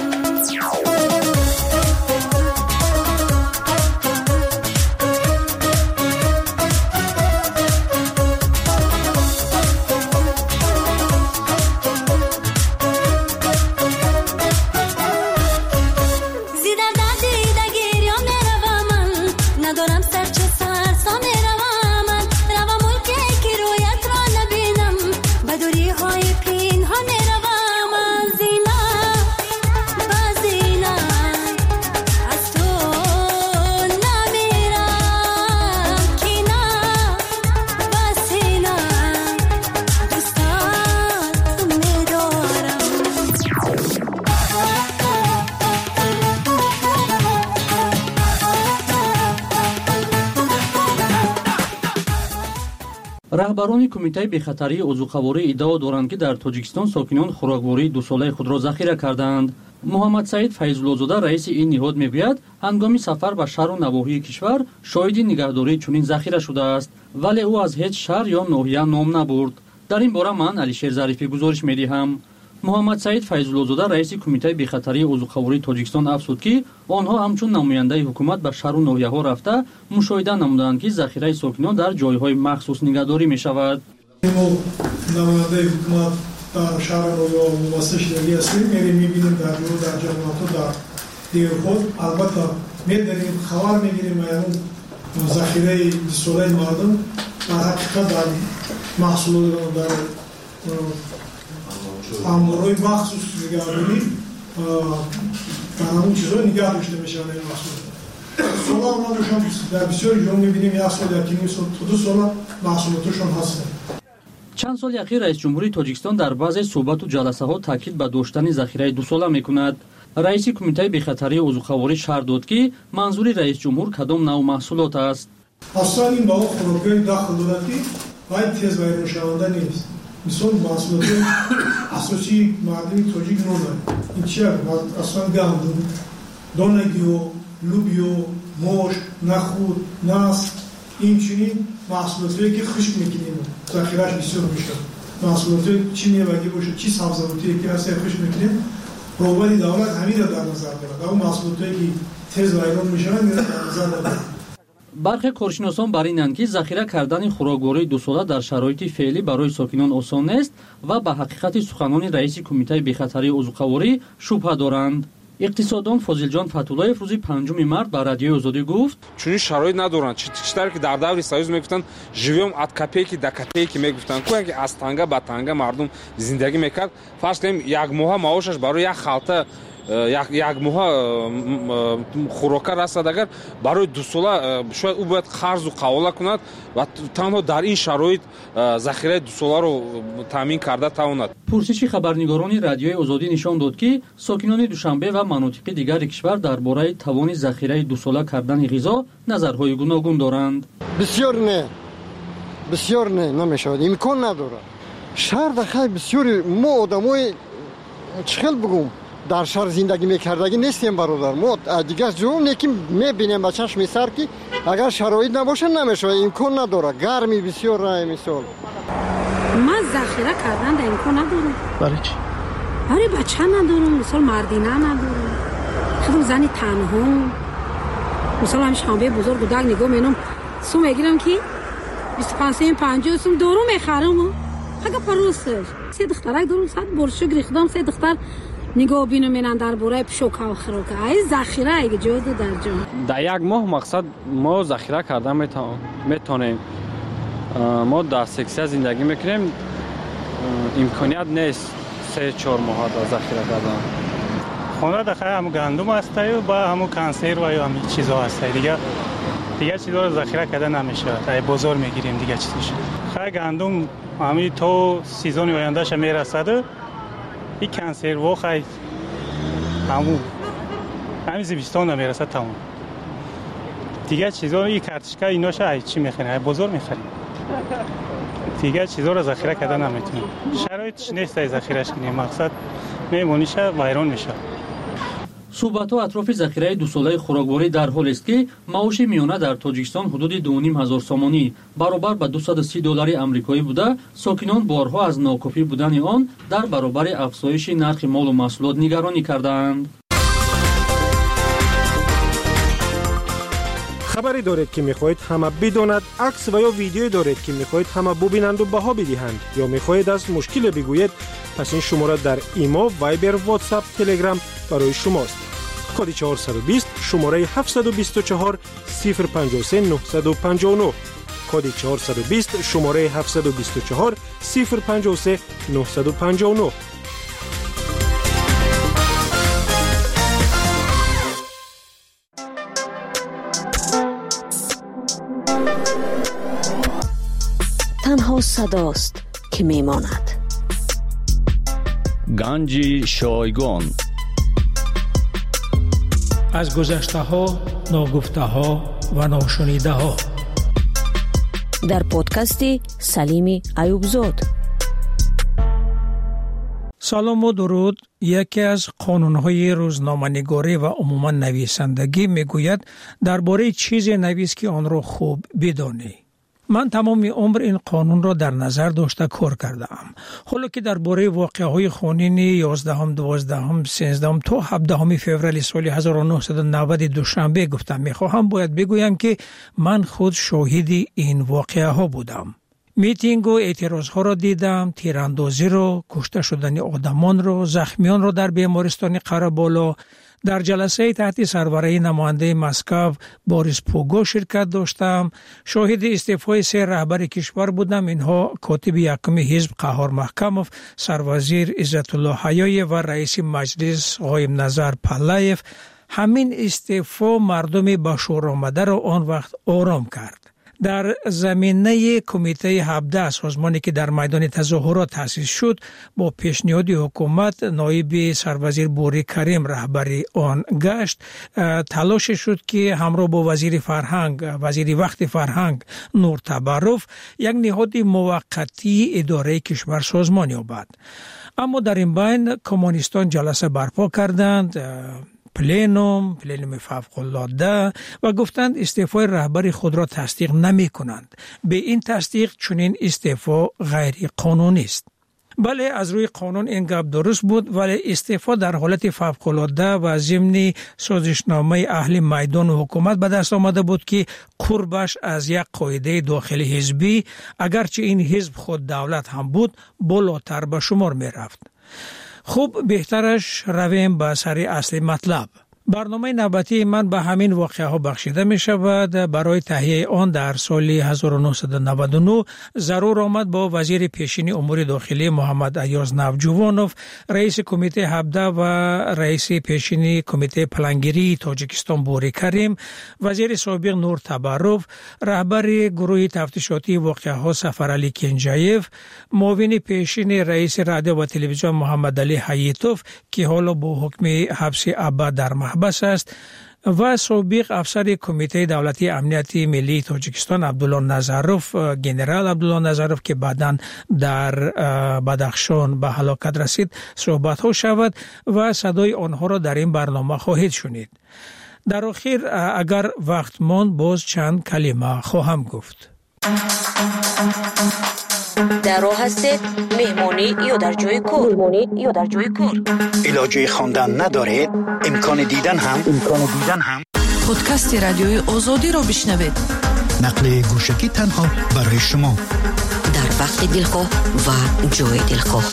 راهبران کمیته بخطری عضوخواری ادعا دارند که در تاجیکستان ساکنان خوراکواری دو ساله خود را ذخیره کردند. محمد سعید فیض‌الله‌زاده رئیس این نهاد میگوید هنگام سفر به شهر و نواحی کشور شاهد نگهداری چنین ذخیره شده است، ولی او از هیچ شهر یا ناحیه نام نبرد. در این باره من علیشیر ظریفی گزارش میدهم. محمد سعید فیض‌الله‌زاده رئیس کمیته بخطری عضوخواری تاجیکستان افزود که آنها همچون نماینده حکومت به شهر و ناحیه‌ها رفته مشاهده نمودند که ذخیره ساکنان در جایهای مخصوص نگهداری می‌شود. نماینده حکومت در شهر و نواحی شهری هستیم، میریم می‌بینیم در جور در جمعیت در دیگر خود البته می‌داریم خبر می‌گیریم یعنی ذخیره دستوره مردم در حقیقت در محصولات در امورای مخصوص نگهداری در همون چیزها نگه داشته میشن. این محصولات سولا ما دوشان در بسیاری جا میبینیم یک سال یکی نیم سال تا دو سال محصولاتشون هستن. چند سال اخیر رئیس جمهوری تاجیکستان در بعضی صحبت و جلسه ها تاکید به داشتن ذخیره دو ساله میکند. رئیس کمیته بخطری عضوخواری شهر داد که منظور رئیس جمهور کدام نوع محصولات است. اصلا این با خوراک‌های داخل دولتی باید تیز بیرون شونده نیست. مثال محصولات اساسی معدنی تاجیک نمی‌دارد. این چیه؟ اصلا گندم، دانگیو، لوبیو، مشت، نخود، نسک، این چنین محصولاتی که خشک می‌کنیم ذخیره‌اش بسیار میشه. محصولات چی میوه‌گی باشه، چی سبزیجاتی که هست خشک می‌کنیم، روابط دولت همین را در نظر دارد. اون محصولاتی که تیز بیرون میشن در نظر دارد. برخی کارشناسان بر اینند که ذخیره کردن خوراکواری دو ساله در شرایط فعلی برای ساکنان آسان نیست و به حقیقت سخنان رئیس کمیته بخطری عضوخواری شبهه دارند. اقتصاددان فاضل فتولایف روز پنجم مارس به رادیوی آزادی گفت چون شرایط ندارند چطور که در دور سایز میگفتن живем от копейки до копейки میگفتن کوی که از تنگه به تنگه مردم زندگی میکرد. فرض کنیم یک ماه معاشش برای یک خالته یک یک ماه خوراک رسد اگر برای دو ساله شاید او باید قرض و قواله کند و تنها در این شرایط ذخیره دو ساله رو تامین کرده تواند. پرسشی خبرنگاران رادیوی آزادی نشان داد که ساکنان دوشنبه و مناطق دیگر کشور درباره توان ذخیره دو ساله کردن غذا نظرهای گوناگون دارند. بسیار نه بسیار نه نمیشود، امکان نداره. شهر داخل بسیار ما آدمای چخل بگم در شهر زندگی میکردگی نیستیم برادر. ما دیگه جون نکیم میبینیم با چشم سر که اگر شرایط نباشه نمیشه، امکان نداره. گرمی بسیار راه مثال. من ذخیره کردن در امکان ندارم. برای چی؟ برای بچه ندارم، مثلا مردینه ندارم، خودم زنی تنها، مثلا همیشه خانبه بزرگ و دک نگاه مینم سو میگیرم که بیست و پنج سیم پنجاه سوم دورو میخرم و اگه پروسش سه دخترک دارم صد برشو گریختم سه دختر نگاه بینم میرن در باره پشوکا و خروکا ای ذخیره اگه جود در جان در یک ماه مقصد ما ذخیره کردن میتونیم. ما در سکسیا زندگی میکنیم، امکانیت نیست سه چهار ماه در ذخیره کردن. خونه داخل هم گندم هست و با همون کنسرو و یا همین چیزا هست دیگه. دیگه چیزا رو ذخیره کردن نمیشه. تا بازار میگیریم دیگه چیزش. خیلی گندم همین تو سیزن آیندهش میرسد. این کنسرو خیلی همون همین زمستون نمیرسد تمام. دیگه چیزا رو این کارتشکا ایناش ای چی میخریم؟ بازار میخریم. دیگه چیزا رو ذخیره کردن نمیتونیم. شرایطش نیست ذخیرهش کنیم. مقصد میمونیشه ویران میشه. صحبت‌ها اطراف ذخیره دو ساله خوراکواری در حال است که معاش میانه در تاجیکستان حدود دو و نیم هزار سامانی برابر به دویست و سی دلار آمریکایی بوده. ساکنان بارها از ناکافی بودن آن در برابر افزایش نرخ مال و محصولات نگرانی کردند. خبری دارید که میخواهید همه بداند، عکس و یا ویدیویی دارید که میخواهید همه ببینند و بها بدهند یا میخواهید از مشکل بگویید، پس این شماره در ایما، وایبر، واتساپ، تلگرام برای شماست. کد چهارصد و بیست شماره هفتصد و بیست و چهار صفر پنجاه و سه نهصد و پنجاه و نه. کد چهارصد و بیست شماره هفتصد و بیست و چهار صفر پنجاه و سه نهصد و پنجاه و نه. تنها صداست که میماند. گنج شایگان. از گذشته ها، ناگفته ها و ناشنیده ها. در پادکستی سلیمی ایوبزاد. سلام و درود. یکی از قانون‌های روزنامه‌نگاری و عموما نویسندگی میگوید درباره چیزی نویس که آن را خوب بدانی. من تمام عمر این قانون را در نظر داشته کار کردم. حالا که درباره واقعه‌های خونین یازدهم، دوازدهم، سیزدهم تا هفدهم فوریه سال هزار و نهصد و نود دوشنبه گفتم میخواهم باید بگویم که من خود شاهد این واقعه ها بودم. میتینگ و اعتراض ها را دیدم، تیراندازی را، کشته شدن آدمان را، زخمیان را در بیمارستان قره‌بالا. در جلسه تحت سروره نماینده مسکو بوریس پوگو شرکت داشتم. شاهد استعفای سه رهبر کشور بودم. اینها کاتب یکم حزب قهار محکموف، سروزیر عزت الله حیای و رئیس مجلس آقای نظر پلایف. همین استعفا مردم با شور آمده را آن وقت آرام کرد. در زمینه کمیته هفده سازمانی که در میدان تظاهرات تأسیس شد با پیشنهاد حکومت نایب سروزیر بوری کریم رهبری آن گشت. تلاش شد که همراه با وزیر فرهنگ وزیر وقت فرهنگ نور تبرف یک نهاد موقتی اداره کشور سازمان یابد. اما در این بین کمونیستان جلسه برپا کردند، پلینوم، پلینوم فوق‌العاده، و گفتند استعفای رهبر خود را تصدیق نمی کنند. به این تصدیق چنین استعفا غیر قانونی است. بله، از روی قانون این گپ درست بود، ولی استعفا در حالت فوق‌العاده و ضمن سازشنامه اهل میدان و حکومت به دست آمده بود که قربش از یک قاعده داخلی حزبی، اگرچه این حزب خود دولت هم بود، بالاتر به شمار می رفت. خوب، بهترش رویم به سر اصل مطلب. برنامه نوبتی من به همین واقعه ها بخشیده می شود. برای تهیه آن در سال هزار و نهصد و نود و نه ضرور آمد با وزیر پیشین امور داخلی محمد ایاز نوجوانوف، رئیس کمیته هفده و رئیس پیشین کمیته پلانگیری تاجیکستان بوری کریم، وزیر سابق نور تبرف، رهبر گروه تفتیشاتی واقعه ها سفرعلی کنجایف، معاون پیشین رئیس رادیو و تلویزیون محمد علی حییتوف که حالا با حکم حبس ابد در بس است، و سابق افسر کمیته دولتی امنیت ملی تاجیکستان عبدالله نظروف، گنرال عبدالله نظروف که بعداً در بدخشان به هلاکت رسید صحبت ها شود و صدای آنها را در این برنامه خواهید شنید. در آخر اگر وقت ماند باز چند کلمه خواهم گفت. در راه هستید مهمانی یا در جای کار مهمانی یا در جای کار علاجه خواندن ندارید امکان دیدن هم امکان دیدن هم پادکست رادیوی آزادی را بشنوید. نقل گوشکی تنها برای شما در وقت دلخواه و جای دلخواه.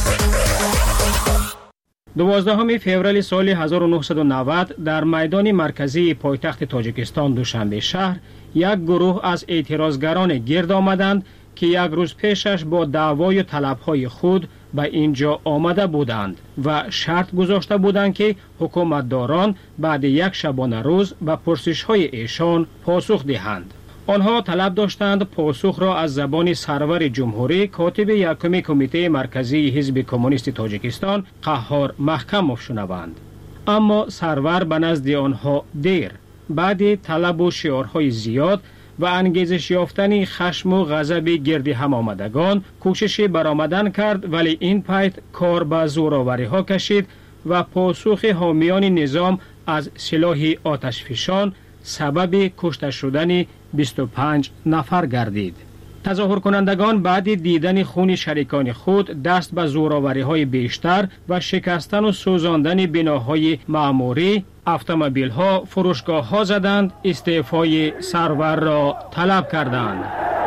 دوازدهم فوریه سال هزار و نهصد و نود در میدان مرکزی پایتخت تاجیکستان دوشنبه شهر یک گروه از اعتراضگران گرد آمدند که یک روز پیشش با دعوای طلبهای خود به اینجا آمده بودند و شرط گذاشته بودند که حکومتداران بعد یک شبانه روز به پرسش‌های ایشان پاسخ دهند. آنها طلب داشتند پاسخ را از زبان سرور جمهوری کاتب یکم کمیته مرکزی حزب کمونیست تاجیکستان قهار محکم شنوند. اما سرور به نزد آنها دیر بعد طلب و شعارهای زیاد و انگیزش یافتن خشم و غضب گرد هم آمدگان کوشش برآمدن کرد، ولی این پایت کار به زورآوری ها کشید و پاسخ حامیان نظام از سلاح آتشفشان سبب کشته شدن بیست و پنج نفر گردید. تظاهر کنندگان بعد دیدن خون شریکان خود دست به زورآوری های بیشتر و شکستن و سوزاندن بناهای معموری، اتومبیل ها، فروشگاه ها زدند، استعفای سرور را طلب کردند.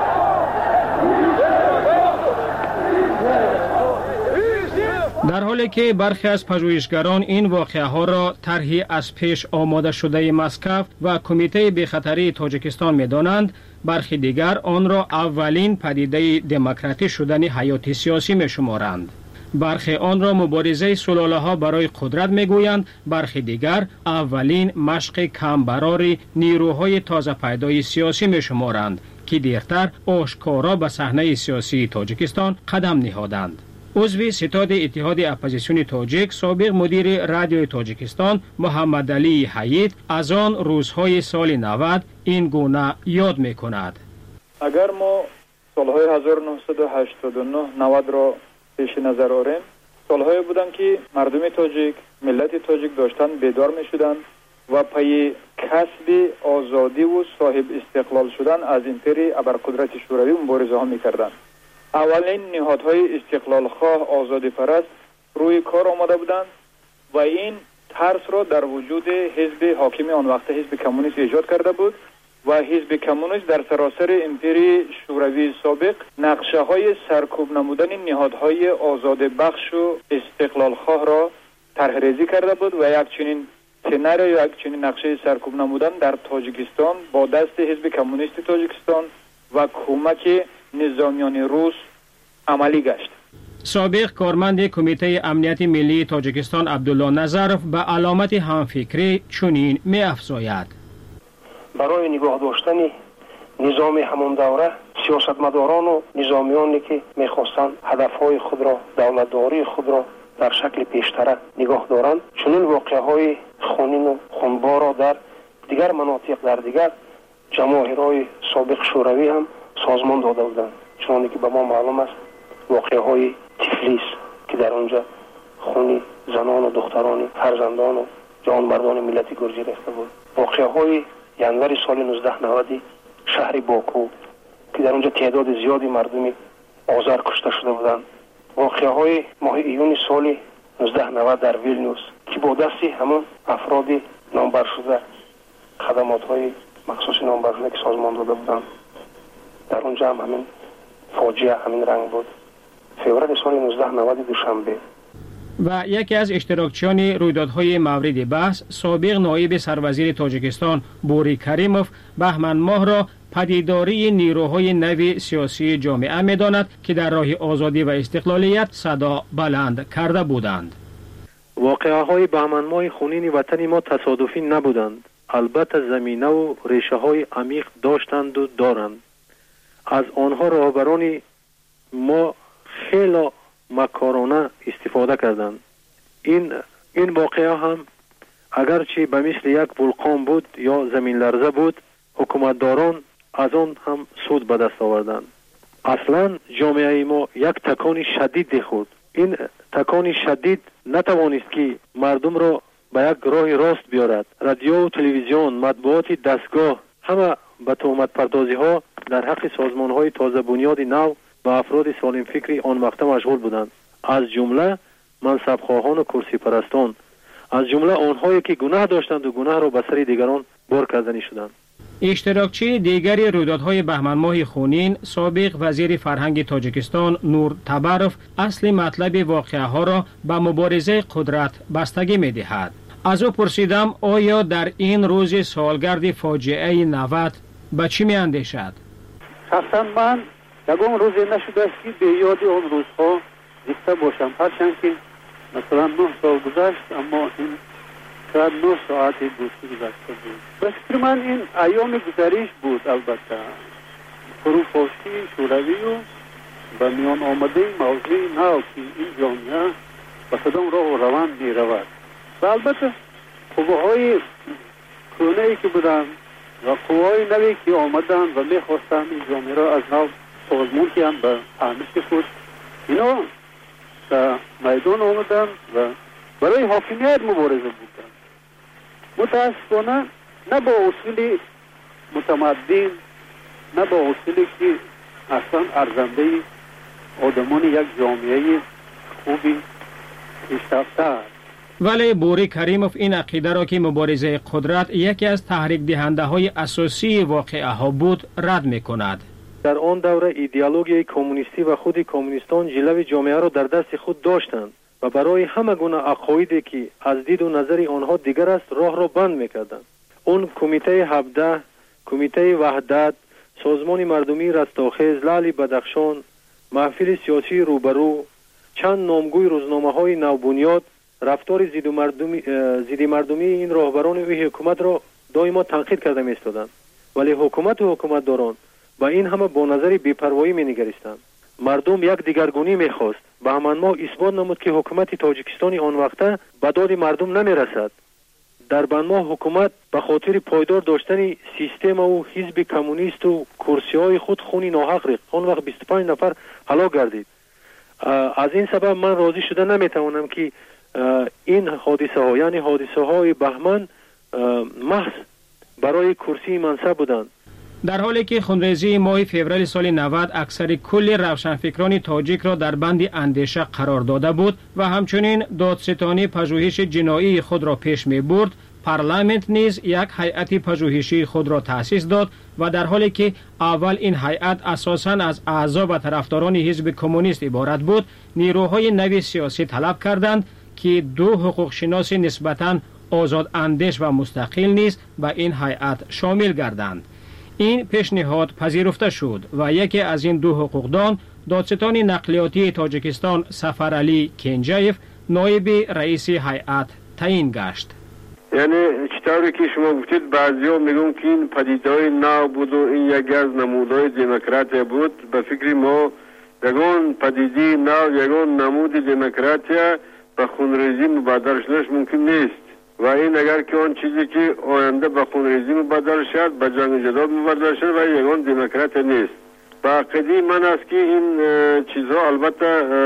در حالی که برخی از پژوهشگران این واقعه ها را طرحی از پیش آماده شده مسکو و کمیته بی‌خطری تاجیکستان می دانند، برخی دیگر آن را اولین پدیده دموکراتی شدن حیات سیاسی می شمارند. برخی آن را مبارزه سلاله ها برای قدرت می گویند، برخی دیگر اولین مشق کمبرار نیروهای تازه پیدای سیاسی می شمارند که دیرتر آشکارا به صحنه سیاسی تاجیکستان قدم نهادند. عضو ستاد اتحاد اپوزیسیون تاجیک، سابق مدیر رادیوی تاجیکستان محمد علی حیید از آن روزهای سال نود این گونه یاد می کند. اگر ما سالهای هزار و نهصد و هشتاد و نه نود را پیش نظر آوریم، سالهایی بودند که مردم تاجیک، ملت تاجیک داشتن بیدار می شدند و پای کسب آزادی و صاحب استقلال شدن از امپری ابرقدرت شوروی مبارزه ها می کردند. اولین نهادهای استقلال خواه آزادی پرست روی کار آمده بودند و این ترس را در وجود حزب حاکم آن وقت حزب کمونیست ایجاد کرده بود و حزب کمونیست در سراسر امپری شوروی سابق نقشه های سرکوب نمودن نهادهای آزاد بخش و استقلال خواه را طرحریزی کرده بود و یک چنین سناریو یک چنین نقشه سرکوب نمودن در تاجیکستان با دست حزب کمونیست تاجیکستان و کمک نظامیان روس عملی گشت. سابق کارمند کمیته امنیت ملی تاجیکستان عبدالله نظرف به علامت همفکری چنین می افزاید: برای نگاه داشتن نظام همان دوره سیاستمداران و نظامیانی که میخواستند هدفهای خود را، دولتداری خود را در شکل پیشتره نگاه دارند، چنین واقعه های خونین و خونبار را در دیگر مناطق در دیگر جماهیرهای سابق شوروی هم سازمان داده بودند. چون که به ما معلوم است واقعه های تفلیس که در آنجا خونی زنان و دختران فرزندان و جوانمردان ملت گرجی ریخته بود. واقعه های ینور سال نوزده نود شهر باکو که در آنجا تعداد زیادی مردم آذر کشته شده بودند. واقعه های ماه ایون سال نوزده نود در ویلنیوس که با دستی همون افراد نامبر شده خدمات های مخصوص نامبر شده که سازمان داده بودند، در اونجا هم همین فاجعه همین رنگ بود. فوریه سال نوزده نود دوشنبه. و یکی از اشتراکچیان رویدادهای مورد بحث، سابق نایب سروزیر تاجیکستان بوری کریموف بهمن ماه را پدیداری نیروهای نو سیاسی جامعه می‌داند که در راه آزادی و استقلالیت صدا بلند کرده بودند. واقعه های بهمن ماه خونین وطن ما تصادفی نبودند. البته زمینه و ریشه های عمیق داشتند و دارند. از آنها رهبران ما خیلی مکارانه استفاده کردند. این این واقعه هم اگرچه به مثل یک ولکان بود یا زمین لرزه بود، حکومتداران از آن هم سود به دست آوردند. اصلا جامعه ما یک تکان شدید خود. این تکان شدید نتوانست که مردم را به یک راه راست بیارد. رادیو و تلویزیون، مطبوعات دستگاه همه به تهمت پردازی ها در حق سازمان های تازه بنیاد نو به افراد سالم فکری آن وقت مشغول بودند، از جمله منصبخواهان و کرسی پرستان، از جمله آنهایی که گناه داشتند و گناه را به سر دیگران بار کردنی شدند. اشتراکچی دیگری رویدادهای بهمن ماه خونین، سابق وزیر فرهنگ تاجیکستان نور تبارف اصل مطلب واقعه ها را به مبارزه قدرت بستگی می دهد. از او پرسیدم آیا در این روز سالگرد فاجعه نود به چی می اندیشد؟ شخصا من یکم روزی نشده است که به یاد آن روزها زنده باشم، هرچند که مثلا نه سال گذشت، اما این شاید نه ساعتی بود که گذشته بود. به فکر من این ایام گذریش بود. البته فروپاشی شوروی و به میان آمده موضوع نو که این جامعه به کدام راه و روان می رود و البته قوه‌های کهنه‌ای که بودند و قوه‌های نوی که آمدند و می خواستند این جامعه را از نو سازمان کنند به تعمیر خود، اینا در میدان آمدند و برای حاکمیت مبارزه بودند. متاسفانه نه با اصول متمدن، نه با اصولی که اصلا ارزنده آدمان یک جامعه خوبی پیشرفته است. ولی بوری کریموف این عقیده را که مبارزه قدرت یکی از تحریک دهنده های اساسی واقعه ها بود رد می کند. در آن دوره ایدئولوژی کمونیستی و خود کمونیستان جلوه جامعه را در دست خود داشتند و برای همه گونه عقایدی که از دید و نظر آنها دیگر است راه را بند میکردند. اون کمیته هفده، کمیته وحدت، سازمان مردمی رستاخیز، لعل بدخشان، محفل سیاسی روبرو، چند نامگوی روزنامه های نوبنیاد رفتار ضد مردمی ضد مردمی این راهبران و حکومت را دائما تنقید کرده می‌استادند، ولی حکومت و حکومتداران با این همه با نظر بی‌پروایی می‌نگریستند. مردم یک دیگرگونی می‌خواست. به همان ما اثبات نمود که حکومت تاجیکستان آن وقته به داد مردم نمی‌رسد. در بنما حکومت به خاطر پایدار داشتن سیستم و حزب کمونیست و کرسی‌های خود خونی ناحق ریخت. آن وقت بیست و پنج نفر هلاک گردید. از این سبب من راضی شده نمی‌توانم که این حادثه ها یعنی حادثه های بهمن محض برای کرسی منصب بودند. در حالی که خونریزی ماه فوریه سال نود اکثر کل روشنفکران تاجیک را در بند اندیشه قرار داده بود و همچنین دادستانی پژوهش جنایی خود را پیش می برد، پارلمانت نیز یک هیئت پژوهشی خود را تأسیس داد و در حالی که اول این هیئت اساساً از اعضا و طرفداران حزب کمونیست عبارت بود، نیروهای نوی سیاسی طلب کردند که دو حقوق شناس نسبتاً آزاد اندیش و مستقل نیز به این هیئت شامل گردند. این پیشنهاد پذیرفته شد و یکی از این دو حقوقدان دادستان نقلیاتی تاجیکستان سفرعلی کنجایف نایب رئیس هیئت تعیین گشت. یعنی چطوری که شما گفتید بعضیا میگن که این پدیده‌های نو بود و این یکی از نمودهای دموکراسی بود. به فکر ما یگان پدیده نو، یگان نمود دموکراسی به خونریزی مبادر شدنش ممکن نیست و این اگر که آن چیزی که آینده به خونریزی مبادر شد به جنگ جدال مبادر شد و یگان دموکرات نیست. با عقیده من است که این چیزها البته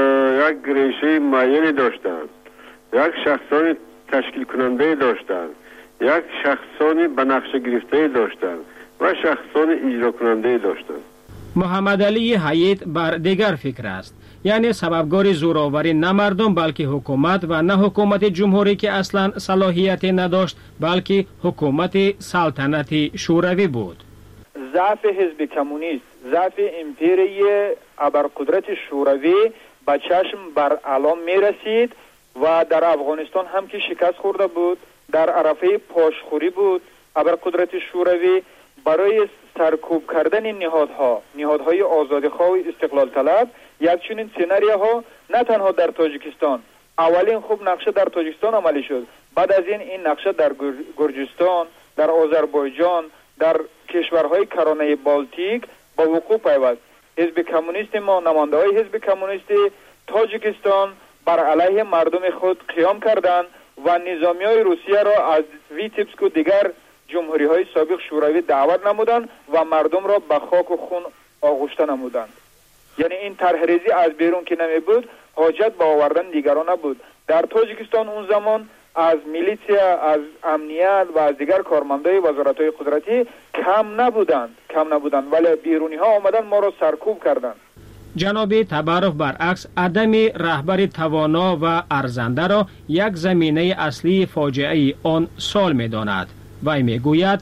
یک ریشه معینی داشتند، یک شخصانی تشکیل کننده داشتند، یک شخصانی به نقش گرفته داشتند و شخصانی اجرا کننده داشتند. محمد علی حیات بر دیگر فکر است، یعنی سببگار زوراوری نه مردم بلکه حکومت و نه حکومت جمهوری که اصلا صلاحیت نداشت بلکه حکومت سلطنتی شوروی بود. ضعف حزب کمونیست، ضعف امپیری ابرقدرت شوروی به چشم بر علام می رسید و در افغانستان هم که شکست خورده بود، در عرفه پاشخوری بود. ابرقدرت شوروی برای سرکوب کردن نهادها، نهادهای آزادیخواه و استقلال طلب، یک چنین سناریوها نه تنها در تاجیکستان، اولین خوب نقشه در تاجیکستان عملی شد، بعد از این این نقشه در گرجستان، در آذربایجان، در کشورهای کرانه بالتیک با وقوع پیوست. حزب کمونیست ما، نماینده های حزب کمونیست تاجیکستان بر علیه مردم خود قیام کردند و نظامی های روسیه را از ویتبسک و دیگر جمهوری های سابق شوروی دعوت نمودند و مردم را به خاک و خون آغشته نمودند. یعنی این طرحریزی از بیرون که نمی بود، حاجت به آوردن دیگران نبود. در تاجیکستان اون زمان از میلیسیا، از امنیت و از دیگر کارمندای وزارت‌های قدرتی کم نبودند کم نبودند ولی بیرونی ها آمدن ما را سرکوب کردند. جناب تبارف برعکس عدم رهبر توانا و ارزنده را یک زمینه اصلی فاجعه آن سال می داند. وی می گوید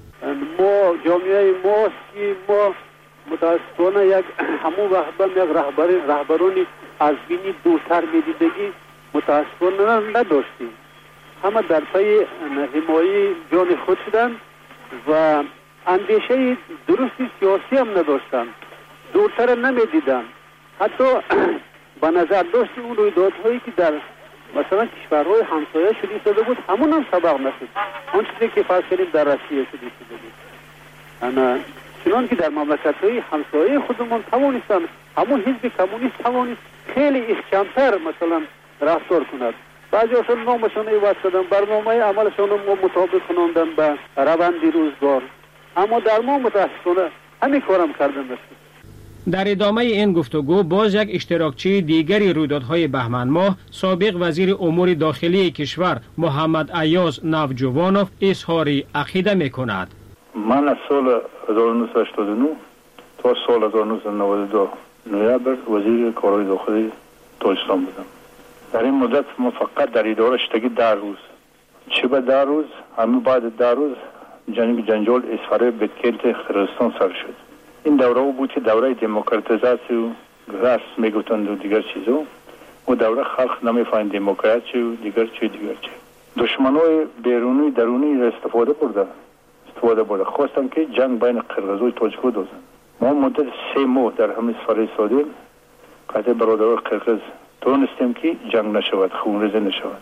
ما جامعه ماست که ما متاسفانه یک همون وقت یک رهبر رهبرانی از بینی دورتر میدیدگی متاسفانه نداشتیم. همه در پی حمایه جان خود شدند و اندیشه درستی سیاسی هم نداشتند. دورتر نمیدیدند. حتی به نظر داشت اون رویدادهایی که در مثلا کشورهای همسایه شده شده بود همون هم سبق نشد. آن چیزی که فرض کنیم در روسیه شده شده بود. انا چنان که در مملکت‌های همسایه خودمون توانستن همون حزب کمونیست توانست خیلی احکام‌تر مثلا رفتار کند. بعضی هاشون نامشون عوض کردن، برنامه عملشون رو مطابق کناندن به روند روزگار. اما در ما متاسفانه همین کارم کردن نشد. در ادامه این گفتگو باز یک اشتراکچی دیگری رویدادهای بهمن ماه سابق وزیر امور داخلی کشور محمد ایاز نوجوانوف اظهار عقیده می‌کند. من از سال هزار و نهصد و هشتاد و نه تا سال هزار و نهصد و نود و دو نوامبر وزیر کارهای داخلی تاجیکستان بودم. در این مدت ما فقط در اداره شدگی در روز چه به در روز همین بعد در روز جنگ جنجال اسفاره بتکلت قرقیزستان سر شد. این دوره بود که دوره دموکراتیزاسی و راست میگفتند و دیگر چیزا و دوره خلق نمیفهمید دموکراسی و دیگر چی دیگر چی. دشمنای بیرونی درونی استفاده برده استفاده برده خواستن که جنگ بین قرقیز و تاجیک دوزن. ما مدت سه ماه در همین سفاره سادیم قطع برادران قرقیز تونستیم که جنگ نشود، خونریزی نشود.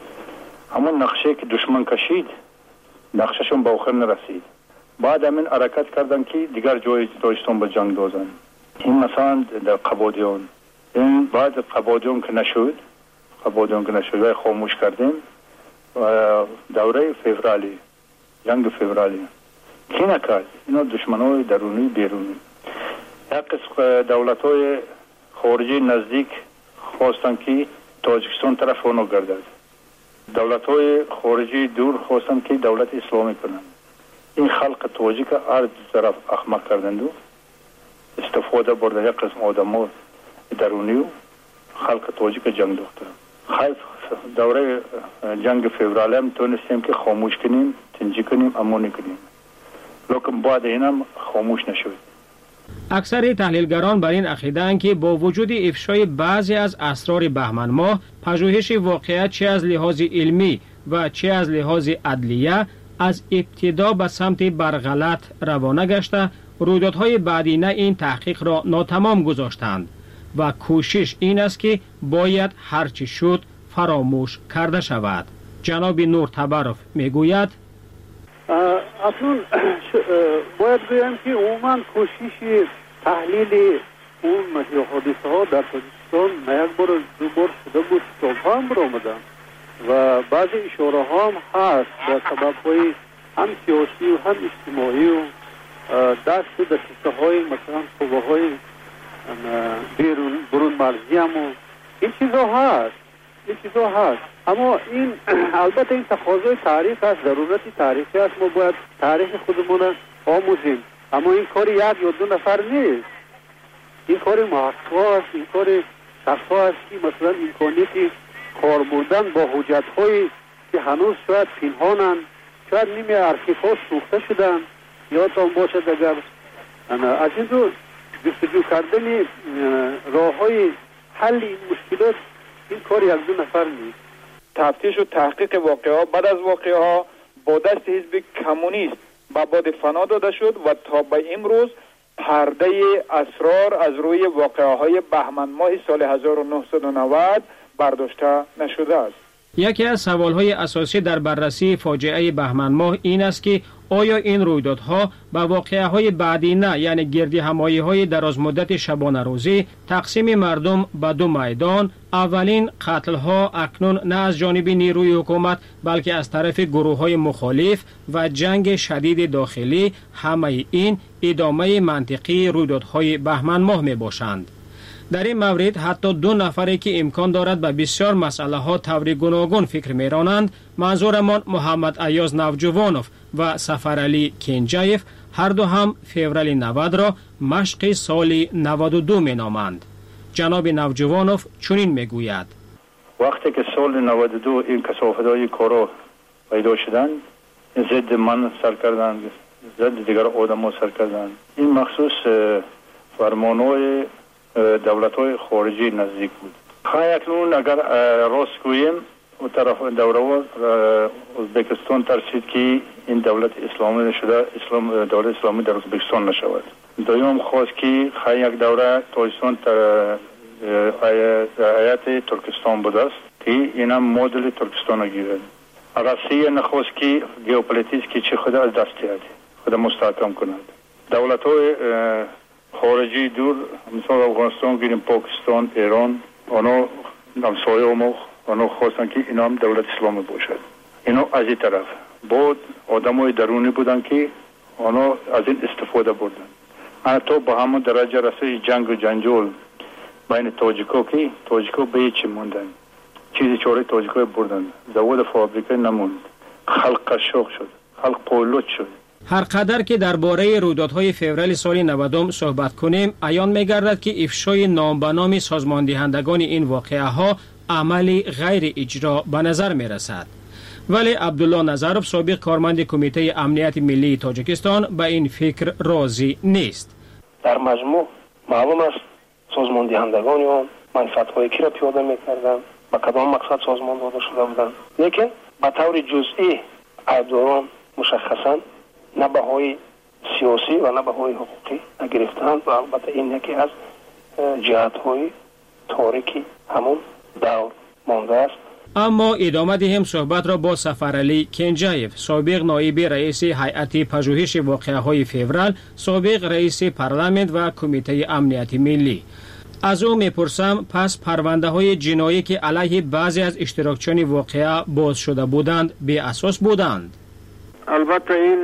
اما نقشه که دشمن کشید نقششون به آخر نرسید. بعد همین حرکت کردن که دیگر جای تاجیکستان به جنگ دوزن. این مثلا در قبادیان این بعد قبادیان که نشد قبادیان که نشد و خاموش کردیم و دوره فوریه جنگ فوریه کی نکرد؟ اینا دشمنای درونی بیرونی. یک قسم دولت‌های خارجی نزدیک خواستن که تاجیکستان طرف اونو گردد. دولت‌های خارجی دور خواستن که دولت اسلامی کنند. این خلق تاجیک هر دو طرف احمق کردند و استفاده برده یک قسم آدم‌ها درونی و خلق تاجیک جنگ دوخته. خیلی دوره جنگ فوریه هم تونستیم که خاموش کنیم، تنجی کنیم، اما نکنیم. لیکن بعد این هم خاموش نشد. اکثر تحلیلگران بر این عقیده‌اند که با وجود افشای بعضی از اسرار بهمن ماه، پژوهش واقعیت چه از لحاظ علمی و چه از لحاظ عدلیه از ابتدا به سمت برغلط روانه گشته، رویدادهای بعدینه این تحقیق را ناتمام گذاشتند و کوشش این است که باید هرچی شد فراموش کرده شود. جناب نور تبارف میگوید اصلا باید بگم که عموما کوشش تحلیل اون حادثه ها در تاجیکستان نه یک بار دو بار شده بود، سالها هم برآمدن و بعضی اشاره ها هم هست به سبب های هم سیاسی و هم اجتماعی و دست دسته های مثلا قوه های بیرون برون مرزی هم و این چیزا هست این چیزا هست اما این البته این تقاضای تاریخ هست، ضرورتی تاریخی هست. ما باید تاریخ خودمون آموزیم، اما این کار یک یا دو نفر نیست، این کار محقق است، این کار شخصا است که مثلا امکانیتی کار بردن با حجت هایی که هنوز شاید پنهانند، شاید نیمه ارشیف ها سوخته شدن یا تا باشد اگر از این دو جستجو کردن راه های حل این مشکلات این کار یک دو نفر نیست. تفتیش و تحقیق واقعه بعد از واقعه ها با دست حزب کمونیست به باد فنا داده شد و تا به امروز پرده اسرار از روی واقعه های بهمن ماه سال هزار و نهصد و نود برداشته نشده است. یکی از سوالهای اساسی در بررسی فاجعه بهمن ماه این است که آیا این رویدادها به واقعه‌های بعدینه یعنی گردی همایی های دراز مدت شبانه روزی تقسیم مردم به دو میدان، اولین قتل‌ها اکنون نه از جانب نیروی حکومت بلکه از طرف گروه‌های مخالف و جنگ شدید داخلی، همه این ادامه منطقی رویدادهای بهمن ماه میباشند. در این مورد حتی دو نفری که امکان دارد به بسیار مسئله ها طور گوناگون فکر میرانند، منظورمان محمد ایاز نوجوانوف و سفر علی کنجایف، هر دو هم فوریه نود را مشق سال نود و دو می نامند. جناب نوجوانوف چنین می گوید: وقتی که سال نود و دو این کثافت‌های کارا پیدا شدند، ضد من سر کردند، ضد دیگر آدم‌ها سر کردند. این مخصوص فرمان‌های دولت‌های خارجی نزدیک بود. خواهی اکنون اگر راست گوییم و طرف دوره ازبکستان ترسید که این دولت اسلامی شده، اسلام دولت اسلامی در ازبکستان نشود. دویم خواست که خواهی یک دوره تاجیکستان هیئت ترکستان بود است که این هم مدل ترکستان گیرد. روسیه نخواست که ژئوپلیتیک که چه خود از دست دهد، خود مستحکم کند. دولت‌های خارجی دور مثل افغانستان گیریم، پاکستان، ایران، آنها همسایه ما آنها خواستن که اینا هم دولت اسلامی باشد. اینا از این طرف بود آدمای درونی بودن که آنها از این استفاده بردن. حتی با همون درجه رسید جنگ و جنجال بین تاجیکا که تاجیکا به هیچ موندن، چیزی چاره تاجیکا بردن، زواد فابریکه نموند، خلق قشاق شد، خلق پولوت شد. هر قدر که درباره رویدادهای فوریه سال نود صحبت کنیم، عیان می‌گردد که افشای نام به نام سازماندهندگان این واقعه ها عملی غیر اجرا به نظر می‌رسد. ولی عبدالله نظرов سابق کارمند کمیته امنیت ملی تاجیکستان به این فکر راضی نیست. در مجموع معلوم است سازماندهندگان آن منفعت‌های کی را پیاده می‌کردند، با کدام مقصد سازمان داده شده بودند، لیکن به طور جزئی ایبداران مشخصاً نه بهای سیاسی و نه بهای حقوقی نگرفتند و البته این یکی از جهت‌های تاریکی همون دور مانده است. اما ادامه دهیم صحبت را با سفرعلی کنجایف، سابق نایب رئیس هیئت پژوهش واقعه‌های فوریه، سابق رئیس پارلمان و کمیته امنیت ملی. از او میپرسم پس پرونده های جنایی که علیه بعضی از اشتراکچیان واقعه باز شده بودند بی اساس بودند؟ البته این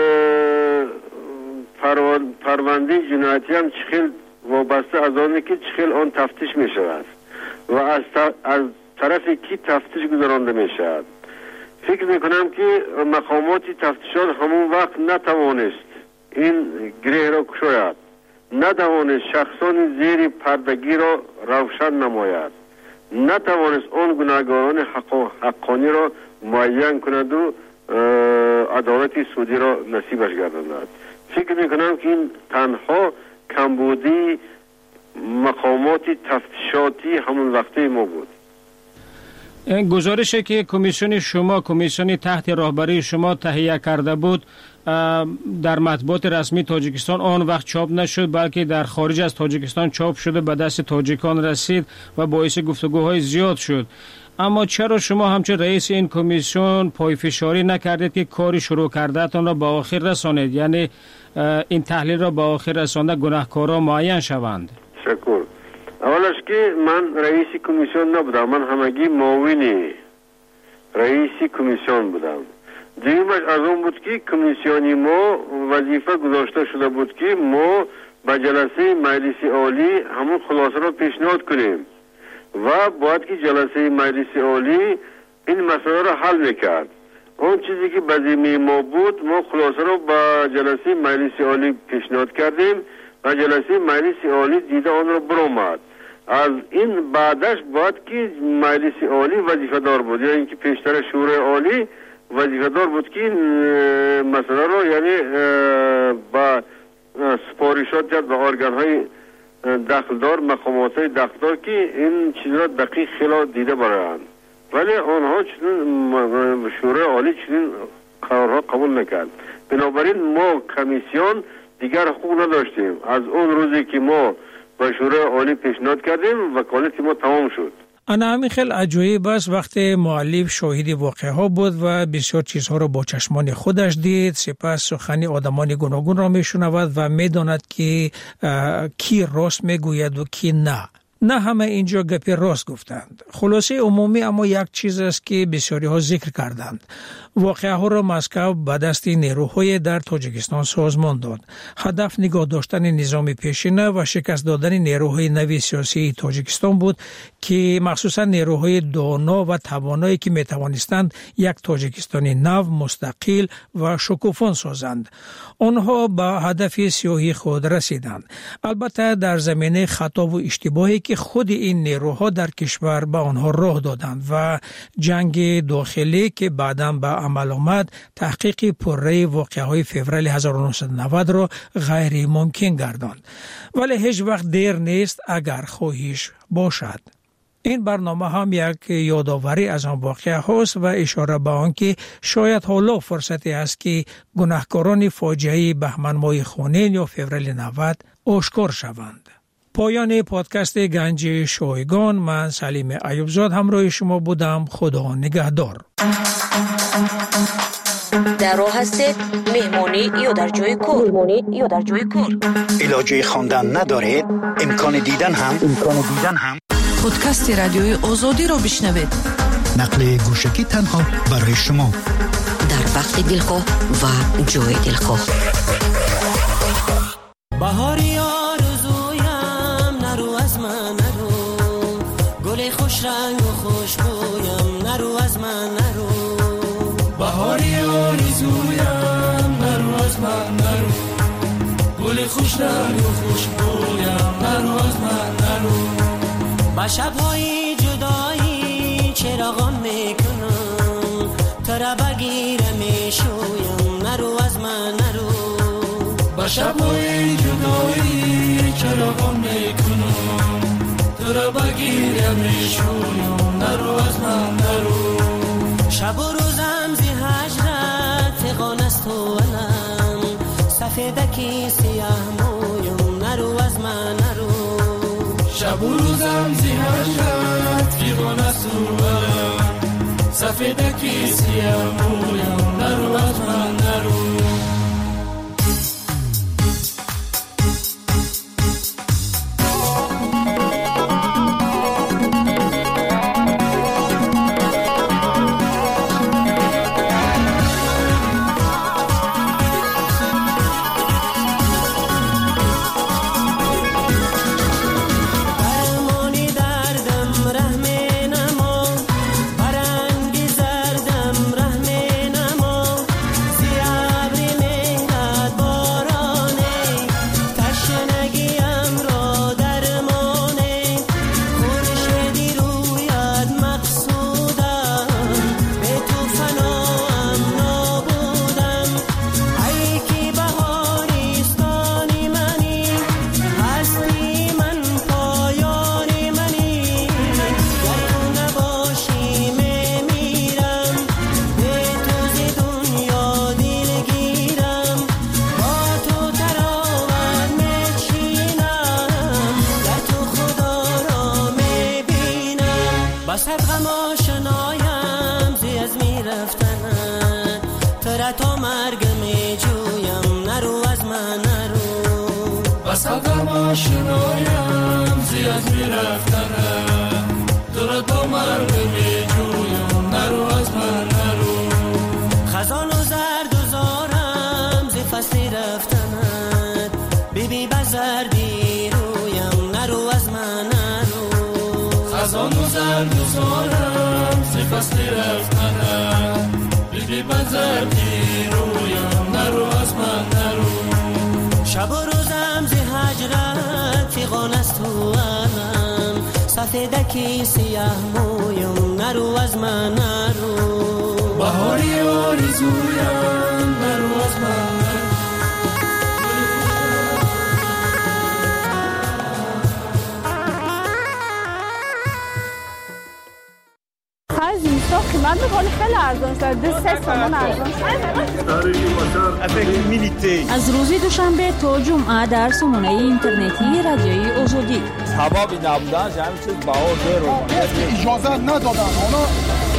پرونده جنایتی هم چخیل وابسته از آنه که چخیل آن تفتیش می شود و از, از طرف کی تفتیش گذرانده می شود. فکر می کنم که مقامات تفتیشات همون وقت نتوانست این گره را کشاید، نتوانست شخصان زیر پردگی را روشن نماید، نتوانست آن گناهکاران حق حقانی را معین کند و عدالت سودی را نصیبش گرداند. فکر میکنم که این تنها کمبودی مقامات تفتیشاتی همون وقته ما بود. گزارشی که کمیسیون شما کمیسیون تحت راهبری شما تهیه کرده بود در مطبوعات رسمی تاجیکستان آن وقت چاپ نشد، بلکه در خارج از تاجیکستان چاپ شده به دست تاجیکان رسید و باعث گفتگوهای زیاد شد. اما چرا شما همچون رئیس این کمیسیون پایفشاری نکردید که کاری شروع کردهتان را به آخر رسانید، یعنی این تحلیل را به آخر رسانده گناهکارا معین شوند؟ شکر. اولش که من رئیس کمیسیون نبودم، من همگی معاون رئیس کمیسیون بودم. دیگرش از اون بود که کمیسیونی ما وظیفه گذاشته شده بود که ما به جلسه مجلس عالی همون خلاصه را پیشنهاد کنیم و باید که جلسه مجلس عالی این مسئله را حل میکرد. اون چیزی که به ذمه ما بود ما خلاصه را به جلسه مجلس عالی پیشنهاد کردیم و جلسه مجلس عالی دیده آن را برآمد. از این بعدش باید که مجلس عالی وظیفه دار بود، یعنی اینکه پیشتر شورای عالی وظیفه دار بود که مسئله را یعنی با سپارشات کرد به ارگان‌های دخلدار، مقامات دخلدار که این چیز را دقیق خیلی دیده برند، ولی آنها چنین شورای عالی چنین قرارها قبول نکرد. بنابراین ما کمیسیون دیگر حقوق نداشتیم. از اون روزی که ما به شورای عالی پیشنهاد کردیم وکالت ما تمام شد. انا همین خیلی عجایب است وقتی مؤلف شاهد واقعه ها بود و بسیار چیزها را با چشمان خودش دید، سپس سخنی آدمان گوناگون را میشنود و میداند که کی راست میگوید و کی نه. نه همه اینجا گپی راست گفتند. خلاصه عمومی اما یک چیز است که بسیاری ها ذکر کردند. واقعه ها را مسکو به دست نیروهای در تاجیکستان سازمان داد. هدف نگاه داشتن نظام پیشینه و شکست دادن نیروهای نوی سیاسی تاجیکستان بود که مخصوصا نیروهای دانا و توانایی که می توانستند یک تاجیکستانی نو، مستقل و شکوفان سازند. آنها به هدف سیاهی خود رسیدند. البته در زمینه خطا و اشتباهی که خود این نیروها در کشور به آنها راه دادند و جنگ داخلی که بعداً به عمل آمد تحقیق پرره واقعه‌های فوریه هزار و نهصد و نود را غیر ممکن گرداند. ولی هیچ وقت دیر نیست اگر خواهش باشد. این برنامه هم یک یادآوری از آن واقعه هاست و اشاره به آن که شاید حالا فرصتی است که گناهکاران فاجعه بهمن ماه خونین یا فوریه نود آشکار شوند. پایان پادکست گنج شایگان، من سلیم ایوبزاد همراه شما بودم. خدا نگهدار. در راه هستید مهمانی یا در جای کار؟ مهمانی یا در جای کار؟ علاجه خواندن ندارید؟ امکان دیدن هم امکان دیدن هم پادکست رادیوی آزادی رو بشنوید. نقل گوشکی تنها برای شما در وقت دلخواه و جای دلخواه. بهاری آرزویم نرو از من نرو، گل خوش رنگ و خوشبویم نرو از من نرو. بهاری آرزویم نرو از من نرو، گل خوش رنگ و خوشبویم نرو از من نرو. با شب‌های جدایی چراغان میکنم، تو را بگیرم میشویم نرو از من نرو. با شب‌های جدایی چراغان میکنم، تو را بگیرم میشویم نرو از من نرو. شب و روزم زی هجرت فغان است و علم، سفیدکی سیاه مویم نرو از من نرو. شب و روزم زی هجرت فغان است و علم، سفیدکی سیاه مویم نرو از من نرو. آشنایم زی از می رفتنم، تو را تا مرگ می جویم نرو از من نرو. خزان و زرد و زارم زی فصلی رفتنت، بی بی بزردی رویم نرو از من نرو. خزان و زرد و زارم زی فصلی رفتنت، بی بی بزردی رویم نرو از من نرو. شب و روزم زی هجرت فغان است و علم، سفیدکی سیاه مویم نرو از من نرو. بهاری آرزویم نرو از من نرو. از این سا قیمت بخواهی خیلی ارزان شد، دو سه سامان ارزان شد. از روزی دوشنبه تا جمعه در سامانه اینترنتی رادیوی آزادی. سبب نبودن همین چیز بها زیر اجازه ندادن.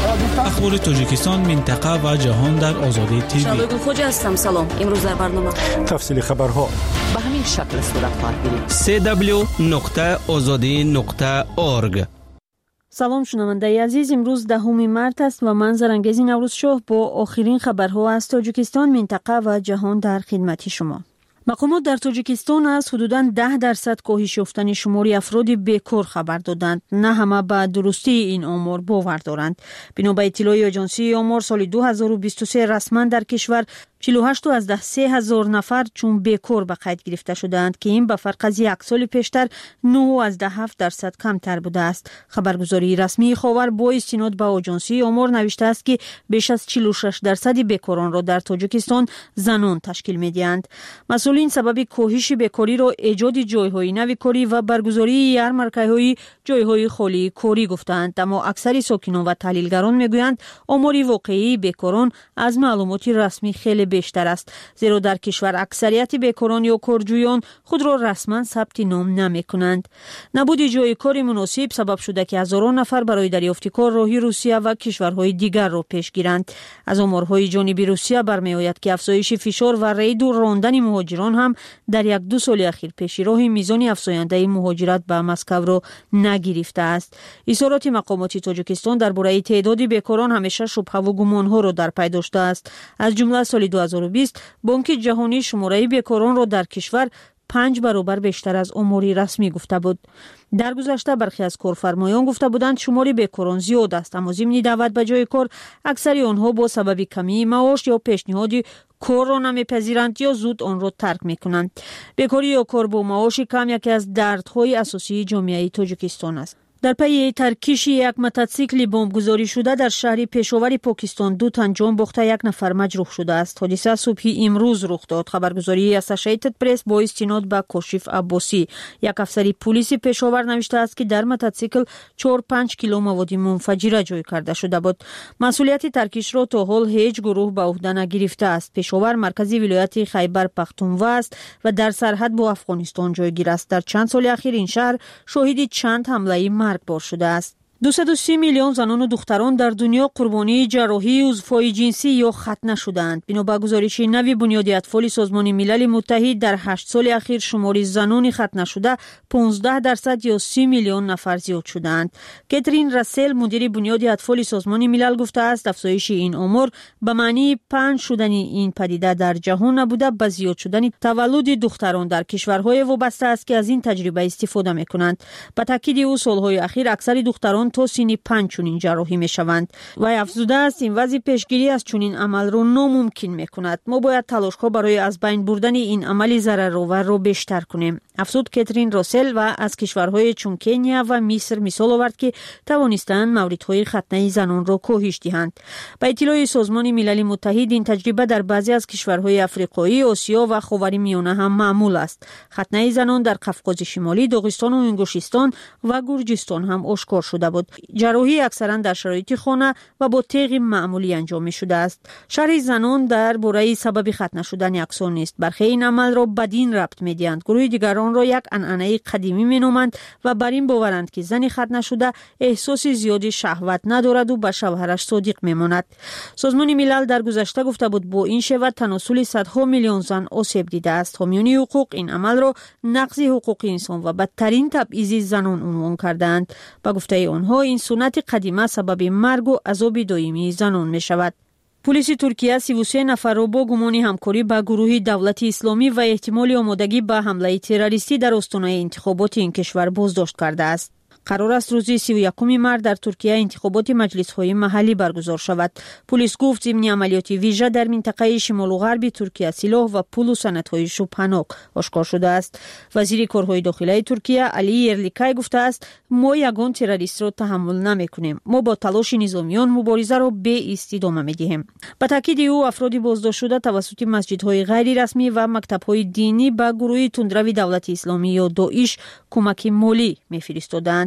اخبار تاجیکستان، منطقه و جهان در آزادی تیوی. شبگون خوجا هستم. سلام. امروز در برنامه تفصیل خبرها به همین شکل صورت خواهد گرفت. سی دبلیو نقطه آزادی نقطه اورگ. سلام شنونده عزیز، امروز دهم مارس است و من زرنگیز نوروز شاه با آخرین خبرها از تاجیکستان، منطقه و جهان در خدمت شما. مقامات در تاجیکستان از حدوداً ده درصد کاهش یافتن شمار افراد بیکار خبر دادند. نه همه به درستی این آمار باور دارند. بنا به اطلاع آژانسی آمار، سال دو هزار و بیست و سه رسما در کشور چهل و هشت از سه هزار نفر چون بیکار به قید گرفته شدند که این به فرق از یک سال پیشتر نه از هفت درصد کمتر بوده است. خبرگزاری رسمی خاور با استناد به آژانسی آمار نوشته است که بیش از چهل و شش درصد بیکاران را در تاجیکستان زنان تشکیل می‌دهند. مسئولین سبب کاهش بیکاری را ایجاد جای‌های نو کاری و برگزاری یارمارکه‌های جای‌های خالی کاری گفتند، اما اکثر ساکنان و تحلیلگران میگویند آمار واقعی بیکاران از معلومات رسمی خیلی بیشتر است، زیرا در کشور اکثریت بیکاران یا کارجویان خود را رسما ثبت نام نمی‌کنند. نبود جای کار مناسب سبب شده که هزاران نفر برای دریافت کار راهی روسیه و کشورهای دیگر را پیش گیرند. از آمارهای جانبی روسیه برمی‌آید که افزایش فشار و رید و راندن مهاجران هم در یک دو سال اخیر پیش راه میزان افزاینده مهاجرت به مسکو را نگرفته است. اظهارات مقامات تاجیکستان درباره تعداد بیکاران همیشه شبهه و گمان‌ها را در پی داشته است. از جمله سال دو هزار و بیست بانک جهانی شماره بیکاران را در کشور پنج برابر بیشتر از آمار رسمی گفته بود. در گذشته برخی از کارفرمایان گفته بودند شمار بیکاران زیاد است، اما ضمن دعوت به جای کار اکثر آنها با سبب کمی معاش یا پیشنهاد کار را نمیپذیرند یا زود آن را ترک میکنند. بیکاری یا کار با معاش کم یکی از دردهای اساسی جامعه تاجیکستان است. در پی ترکیش یک موتورسیکل بمبگذاری شده در شهر پشاور پاکستان دو تن جان باخته یک نفر مجروح شده است. حادثه صبح امروز رخ داد. خبرگزاری اسوسییتد پرس با استناد به کاشف عباسی، یک افسر پلیس پشاور، نوشته است که در موتورسیکل چهار پنج کیلو مواد منفجره جای کرده شده بود. مسئولیت ترکیش را تا حال هیچ گروه به عهده نگرفته است. پشاور مرکزی ولایت خیبر پختونخوا است و در سرحد با افغانستان جایگیر است. در چند سال اخیر این شهر شاهد چند حمله مرگبار شده است. دویست و سی میلیون زنان و دختران در دنیا قربانی جراحی عضوهای جنسی یا ختنه شدند. بنا به گزارش نوی بنیاد اطفال سازمان ملل متحد، در هشت سال اخیر شمار زنان ختنه شده پانزده درصد یا سی میلیون نفر زیاد شدند. کاترین راسل، مدیر بنیاد اطفال سازمان ملل، گفته است افزایش این آمار به معنی پنج شدن این پدیده در جهان نبوده، به زیاد شدن تولد دختران در کشورهای وابسته است که از این تجربه استفاده می‌کنند. به تاکید او سالهای اخیر اکثر دختران تا سن پنج چنین جراحی می شوند و افزوده است این وضع پیشگیری از چنین عمل را ناممکن می کند. ما باید تلاش ها برای از بین بردن این عمل ضررآور را بیشتر کنیم. افزود کاترین راسل و از کشورهای چون کنیا و مصر مثال آورد که توانستند موردهای ختنه زنان را کاهش دهند. به اطلاع سازمان ملل متحد این تجربه در بعضی از کشورهای افریقایی، آسیا و خاورمیانه هم معمول است. ختنه زنان در قفقاز شمالی، داغستان و انگشتان و گرجستان هم آشکار شده بود. جراحی اکثرا در شرایط خانه و با تیغ معمولی انجام می شده است. شرح زنان در باره سبب ختنه شدن یکسان نیست. برخی این عمل را بدین ربط می دهند. گروه دیگران را یک عنعنه قدیمی می نامند و بر این باورند که زن ختنه شده احساس زیادی شهوت ندارد و به شوهرش صادق می ماند. سازمان ملل در گذشته گفته بود با این شیوه تناسل صدها میلیون زن آسیب دیده است. حامیان حقوق این عمل را نقض حقوق انسان و بدترین تبعیض زنان عنوان کردند. با گفته آنها این سنت قدیمه سبب مرگ و عذاب دائمی زنان می شود. پلیس ترکیه سی و سه نفر را با گمان همکاری با گروه دولت اسلامی و احتمال آمادگی به حمله تروریستی در آستانه انتخابات این کشور بازداشت کرده است. قرار است روز سی و یکم مارس در ترکیه انتخابات مجلس‌های محلی برگزار شود. پلیس گفت ضمن عملیات ویژه در منطقه شمال و غرب ترکیه سلاح و پول و سندهای شبهه‌ناک آشکار شده است. وزیر کارهای داخلی ترکیه علی ارلیکای گفته است ما یگان تروریست را تحمل نمی‌کنیم. ما با تلاش نظامیان مبارزه را به استدامه می‌دهیم. به تاکید او افراد بازداشت شده توسط مسجدهای غیر رسمی و مکتب‌های دینی به گروه تندرو دولت اسلامی یا داعش کمک مالی می‌فرستادند.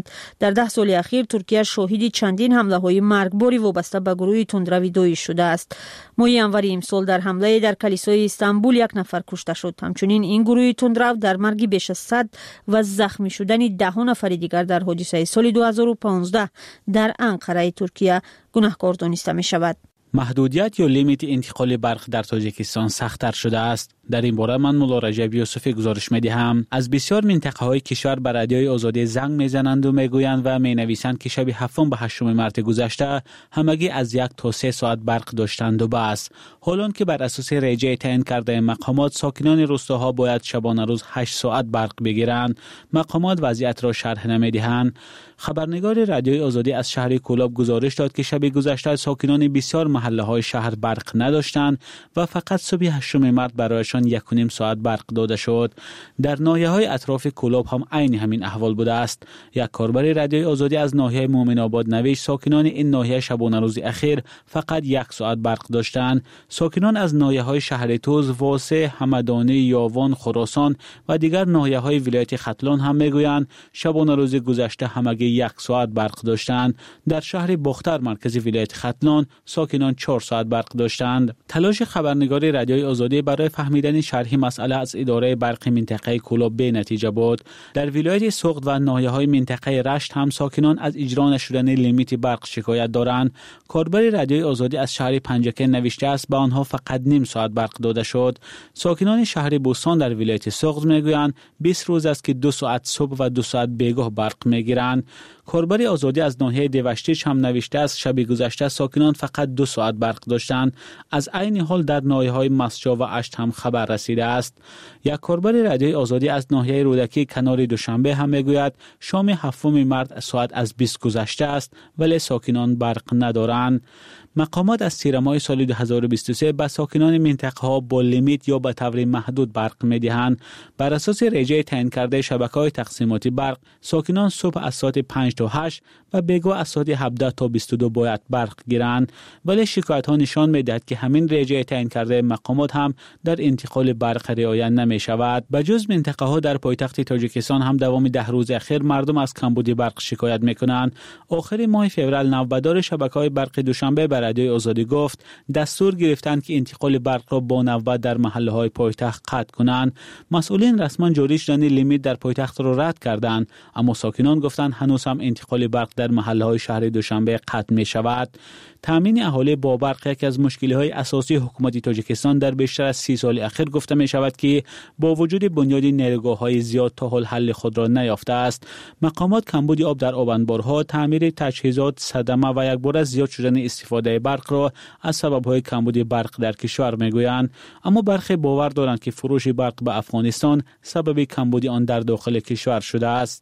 در ده سال اخیر ترکیه شاهد چندین حمله های مرگباری وابسته به گروه تندروی داعش شده است. ماه ژانویه امسال در حمله در کلیسای استانبول یک نفر کشته شد. همچنین این گروه تندرو در مرگ بیش از صد و زخمی شدن ده نفر دیگر در حادثه سال دو هزار و پانزده در انقره ترکیه گناهکار دانسته می شود. محدودیت یا لیمیت انتقال برق در تاجیکستان سخت‌تر شده است. در این باره من مولا رجب یوسفی گزارش می‌دهم. از بسیار منطقه‌های کشور به رادیوی آزادی زنگ می‌زنند و می‌گویند و می‌نویسند که شب هفتم به هشتم مارس گذشته همگی از یک تا سه ساعت برق داشتند و بس. حالان که بر اساس رجع تعیین کرده مقامات ساکنان روستاها باید شبانه روز هشت ساعت برق بگیرند، مقامات وضعیت را شرح نمی‌دهند. خبرنگار رادیوی آزادی از شهر کولاب گزارش داد که شب گذشته ساکنان بسیار محله‌های شهر برق نداشتند و فقط صبح هشتم مارس برایشان یک و نیم ساعت برق داده شد. در ناحیه‌های اطراف کولاب هم عین همین احوال بوده است. یک کاربر رادیوی آزادی از ناحیه مومن آباد نوشت ساکنان این ناحیه شبانه روز اخیر فقط یک ساعت برق داشتند. ساکنان از ناحیه‌های شهر توز، واسه، همدانی، یاوان، خراسان و دیگر ناحیه‌های ولایت ختلان هم میگویند شبانه روز گذشته همگی یک ساعت برق داشتند. در شهر بختر مرکز ولایت ختلان ساکنان چهار ساعت برق داشتند. تلاش خبرنگار رادیوی آزادی برای فهمیدن شرح مسئله از اداره برق منطقه کولاب به نتیجه بود. در ولایت سوخت و ناحیه‌های منطقه رشت هم ساکنان از اجرا نشدن لیمیت برق شکایت دارند. کاربر رادیوی آزادی از شهر پنجکه نوشته است به آنها فقط نیم ساعت برق داده شد. ساکنان شهر بوستان در ولایت سوخت میگویند بیست روز است که دو ساعت صبح و دو ساعت بیگاه برق میگیرند. کاربر آزادی از ناحیه دیوشتیچ هم نوشته است شب گذشته ساکنان فقط دو ساعت برق داشتند. از عین حال در ناحیه‌های مسجا و اشت هم خبر رسیده است. یک کاربر رادیوی آزادی از ناحیه رودکی کنار دوشنبه هم میگوید شام هفتم مارس ساعت از بیست گذشته است ولی ساکنان برق ندارند. مقامات از تیر ماه سال دو هزار و بیست و سه به ساکنان منطقه ها با لیمیت یا به طور محدود برق میدهند. بر اساس رجع تعیین کرده شبکه‌های تقسیماتی برق ساکنان صبح از ساعت پنج تا هشت و بیگاه از ساعت هفده تا بیست و دو باید برق گیرند، ولی شکایت ها نشان میدهد که همین رجع تعیین کرده مقامات هم در انتقال برق رعایت نمی شود. به جز منطقه ها در پایتخت تاجیکستان هم دوام ده روز اخیر مردم از کمبودی برق شکایت میکنند. آخر ماه فوریه نوبدار شبکه‌های برق دوشنبه بر رادیوی آزادی گفت دستور گرفتند که انتقال برق را با نوبت در محله‌های پایتخت قطع کنند. مسئولین رسما جاری شدن لیمیت در پایتخت را رد کردند، اما ساکنان گفتند هنوز هم انتقال برق در محله‌های شهر دوشنبه قطع می شود. تامین اهالی با برق یکی از مشکل‌های اساسی حکومت تاجیکستان در بیشتر از سی سال اخیر گفته می شود که با وجود بنیاد نیروگاه‌های زیاد تا حال حل خود را نیافته است. مقامات کمبود آب در آبانبارها، تعمیر تجهیزات، صدمه و یک بار از زیاد شدن استفاده برق را از سبب‌های کمبود برق در کشور می‌گویند، اما برخی باور دارند که فروش برق به افغانستان سبب کمبود آن در داخل کشور شده است.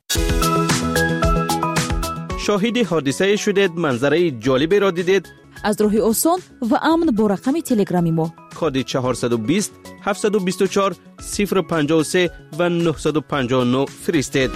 شاهد حادثه شدید، منظره جالبی را دیدید؟ از راه آسان و امن با رقم تلگرامی ما کد چهارصد و بیست هفتصد و بیست و چهار صفر پنجاه و سه و نهصد و پنجاه و نه فرستید.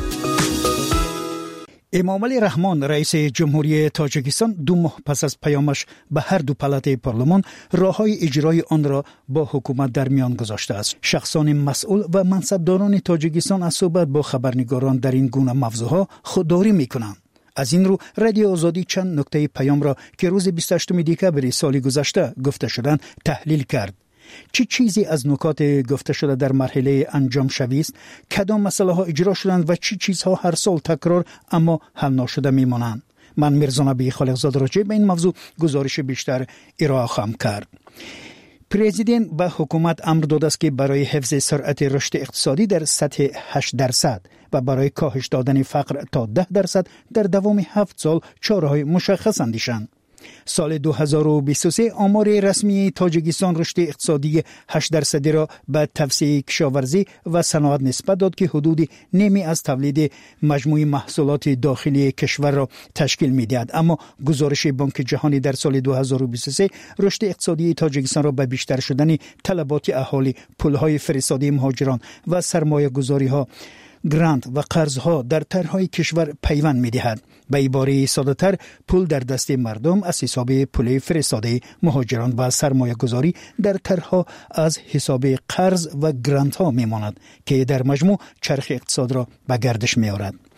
امامعلی رحمان رئیس جمهوری تاجیکستان دو ماه پس از پیامش به هر دو پالات پارلمان راههای اجرای آن را با حکومت در میان گذاشته است. شخصان مسئول و منصبداران تاجیکستان از صحبت با خبرنگاران در این گونه موضوعها خودداری میکنند. از این رو رادیو آزادی چند نکته پیام را که روز بیست و هشتم دکامبر سال گذشته گفته شدند تحلیل کرد. چه چیزی از نکات گفته شده در مرحله انجام شوی است؟ کدام مسئله ها اجرا شدند و چه چیزها هر سال تکرار اما حل نشده میمانند؟ من میرزا نبی خالقزاده راجع به این موضوع گزارش بیشتر ارائه خواهم کرد. پرزیدنت به حکومت امر داده است که برای حفظ سرعت رشد اقتصادی در سطح هشت درصد و برای کاهش دادن فقر تا ده درصد در دوام هفت سال چاره‌های مشخص اندیشند. سال دو هزار و بیست و سه آمار رسمی تاجیکستان رشد اقتصادی هشت درصدی را به توسعه کشاورزی و صنعت نسبت داد که حدود نیمی از تولید مجموعی محصولات داخلی کشور را تشکیل می‌دهد. اما گزارش بانک جهانی در سال دو هزار و بیست و سه رشد اقتصادی تاجیکستان را به بیشتر شدن طلبات اهالی، پول‌های فرستاده مهاجران و سرمایه‌گذاری‌ها، گرانت و قرضها در طرحهای کشور پیوند می‌دهد. به عباره ساده‌تر پول در دست مردم از حساب پول فرستاده مهاجران و سرمایه گذاری در طرحها از حساب قرض و گرانت ها میماند که در مجموع چرخ اقتصاد را به گردش می‌آورد.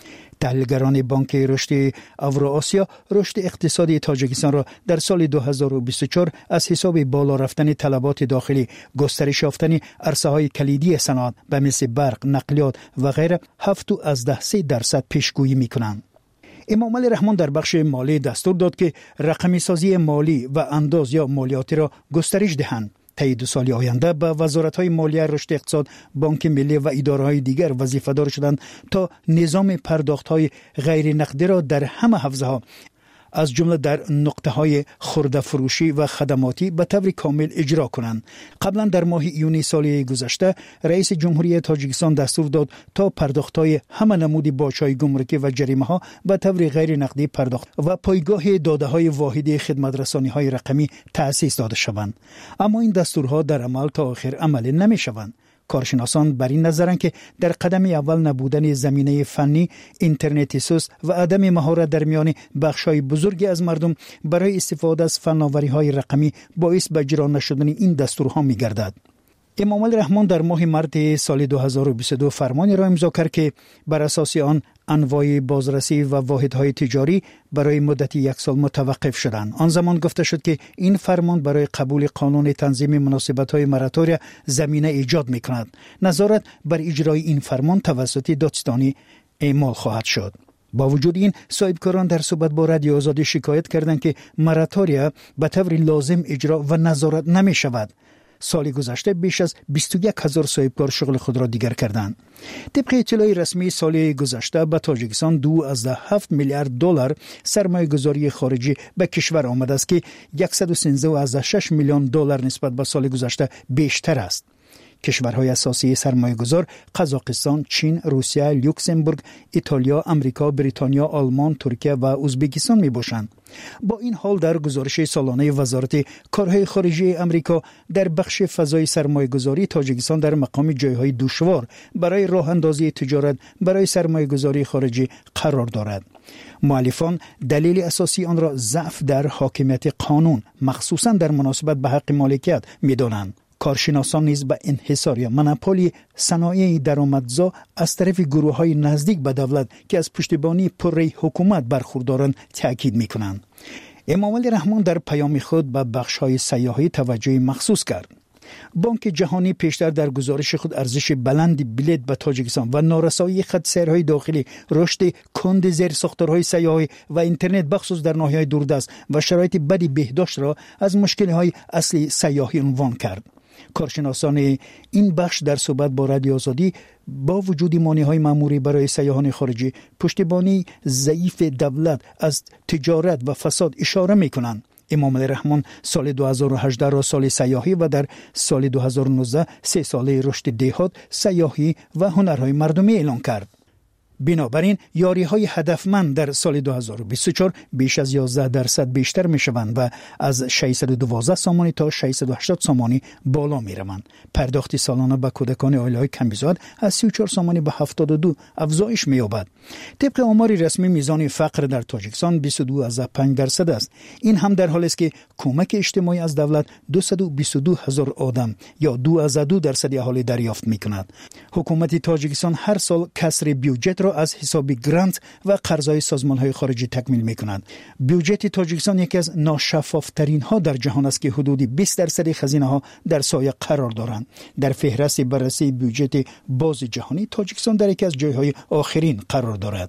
تحلیلگران بانک رشد اوراسیا رشد اقتصادی تاجیکستان را در سال دو هزار و بیست و چهار از حساب بالا رفتن طلبات داخلی، گسترش یافتن عرصه‌های کلیدی صنعت به مثل برق، نقلیات و غیره هفت از ده سه درصد پیشگویی می‌کنند. امام علی رحمان در بخش مالی دستور داد که رقمی سازی مالی و انداز یا مالیاتی را گسترش دهند. طی دو سال آینده به وزارت‌های مالیه، رشد اقتصاد، بانک ملی و اداره‌های دیگر وظیفه‌دار شدند تا نظام پرداخت‌های غیر نقدی را در همه حوزه‌ها از جمله در نقطه‌های خرده فروشی و خدماتی به طور کامل اجرا کنند. قبلا در ماه یونی سال گذشته رئیس جمهوری تاجیکستان دستور داد تا پرداخت‌های همه نمود باج‌های گمرکی و جریمه‌ها به طور غیر نقدی پرداخت و پایگاه داده‌های واحد خدمت‌رسانی‌های رقمی تأسیس داده شوند. اما این دستورها در عمل تا آخر عملی نمی‌شوند. کارشناسان بر این نظرند که در قدم اول نبودن زمینه فنی، اینترنت سست و عدم مهارت در میان بخش‌های بزرگی از مردم برای استفاده از فناوری‌های رقمی باعث به اجرا نشدن این دستورها می‌گردد. امام علی رحمان در ماه مارس سال دو هزار و بیست و دو فرمانی را امضا کرد که بر اساس آن انواع بازرسی و واحدهای تجاری برای مدت یک سال متوقف شدند. آن زمان گفته شد که این فرمان برای قبول قانون تنظیم مناسبت‌های مراتوری زمینه ایجاد می‌کند. نظارت بر اجرای این فرمان توسط دادستانی اعمال خواهد شد. با وجود این، صاحبکاران در صحبت با رادیو آزادی شکایت کردند که مراتوریا به طور لازم اجرا و نظارت نمی‌شود. سال گذشته بیش از بیست و یک هزار صاحبکار شغل خود را دیگر کردند. طبق اطلاع رسمی سال گذشته به تاجیکستان دو از هفت میلیارد دلار سرمایه گذاری خارجی به کشور آمده است که صد و سیزده از شش میلیون دلار نسبت به سال گذشته بیشتر است. کشورهای اساسی سرمایه گذار قزاقستان، چین، روسیه، لوکزامبورگ، ایتالیا، امریکا، بریتانیا، آلمان، ترکیه و ازبکستان می باشند. با این حال در گزارش سالانه وزارت کارهای خارجی امریکا در بخش فضای سرمایه گذاری تاجیکستان در مقام جایهای دشوار برای راه اندازی تجارت برای سرمایه گذاری خارجی قرار دارد. مؤلفان دلیل اساسی آن را ضعف در حاکمیت قانون مخصوصا در مناسبت به حق مالکیت می دانند. کارشناسان نیز به انحصار یا منوپولی صنایع درآمدزا از طرف گروه‌های نزدیک به دولت که از پشتیبانی پره‌ای حکومت برخوردارند تاکید می‌کنند. امام علی رحمان در پیام خود به بخش‌های سیاحی توجه مخصوص کرد. بانک جهانی پیشتر در گزارش خود ارزش بلند بلیط به تاجیکستان و نارسایی خط سیرهای داخلی، رشد کند زیر ساختارهای سیاحی و اینترنت بخصوص در ناحیه‌های دوردست و شرایط بدی بهداشت را از مشکل‌های اصلی سیاحی عنوان کرد. کارشناسان این بخش در صحبت با رادیو آزادی با وجود مانع‌های مأموری برای سیاحان خارجی، پشتیبانی ضعیف دولت از تجارت و فساد اشاره می‌کنند. امام علی رحمان سال دو هزار و هجده را سال سیاحی و در سال دو هزار و نوزده سه ساله رشد دهات، سیاحی و هنرهای مردمی اعلان کرد. بنابراین یاری‌های هدفمند در سال دو هزار و بیست و چهار بیش از یازده درصد بیشتر می‌شوند و از ششصد و دوازده سامانی تا ششصد و هشتاد سامانی بالا می‌روند. پرداخت سالانه به کودکان عائله‌های کم‌بزاد از سی و چهار سامانی به هفتاد و دو افزایش می‌یابد. طبق آمار رسمی میزان فقر در تاجیکستان بیست و دو و پنج درصد است. این هم در حالی است که کمک اجتماعی از دولت دویست و بیست و دو هزار آدم یا دو از دو درصد اهالی دریافت می‌کند. حکومت تاجیکستان هر سال کسر بودجه را از حساب گرانت و قرضهای سازمان‌های خارجی تکمیل می‌کند. بودجه تاجیکستان یکی از ناشفاف‌ترین ها در جهان است که حدود بیست درصد خزینه‌ها در سایه قرار دارند. در فهرست بررسی بودجه باز جهانی تاجیکستان در یکی از جای‌های آخرین قرار دارد.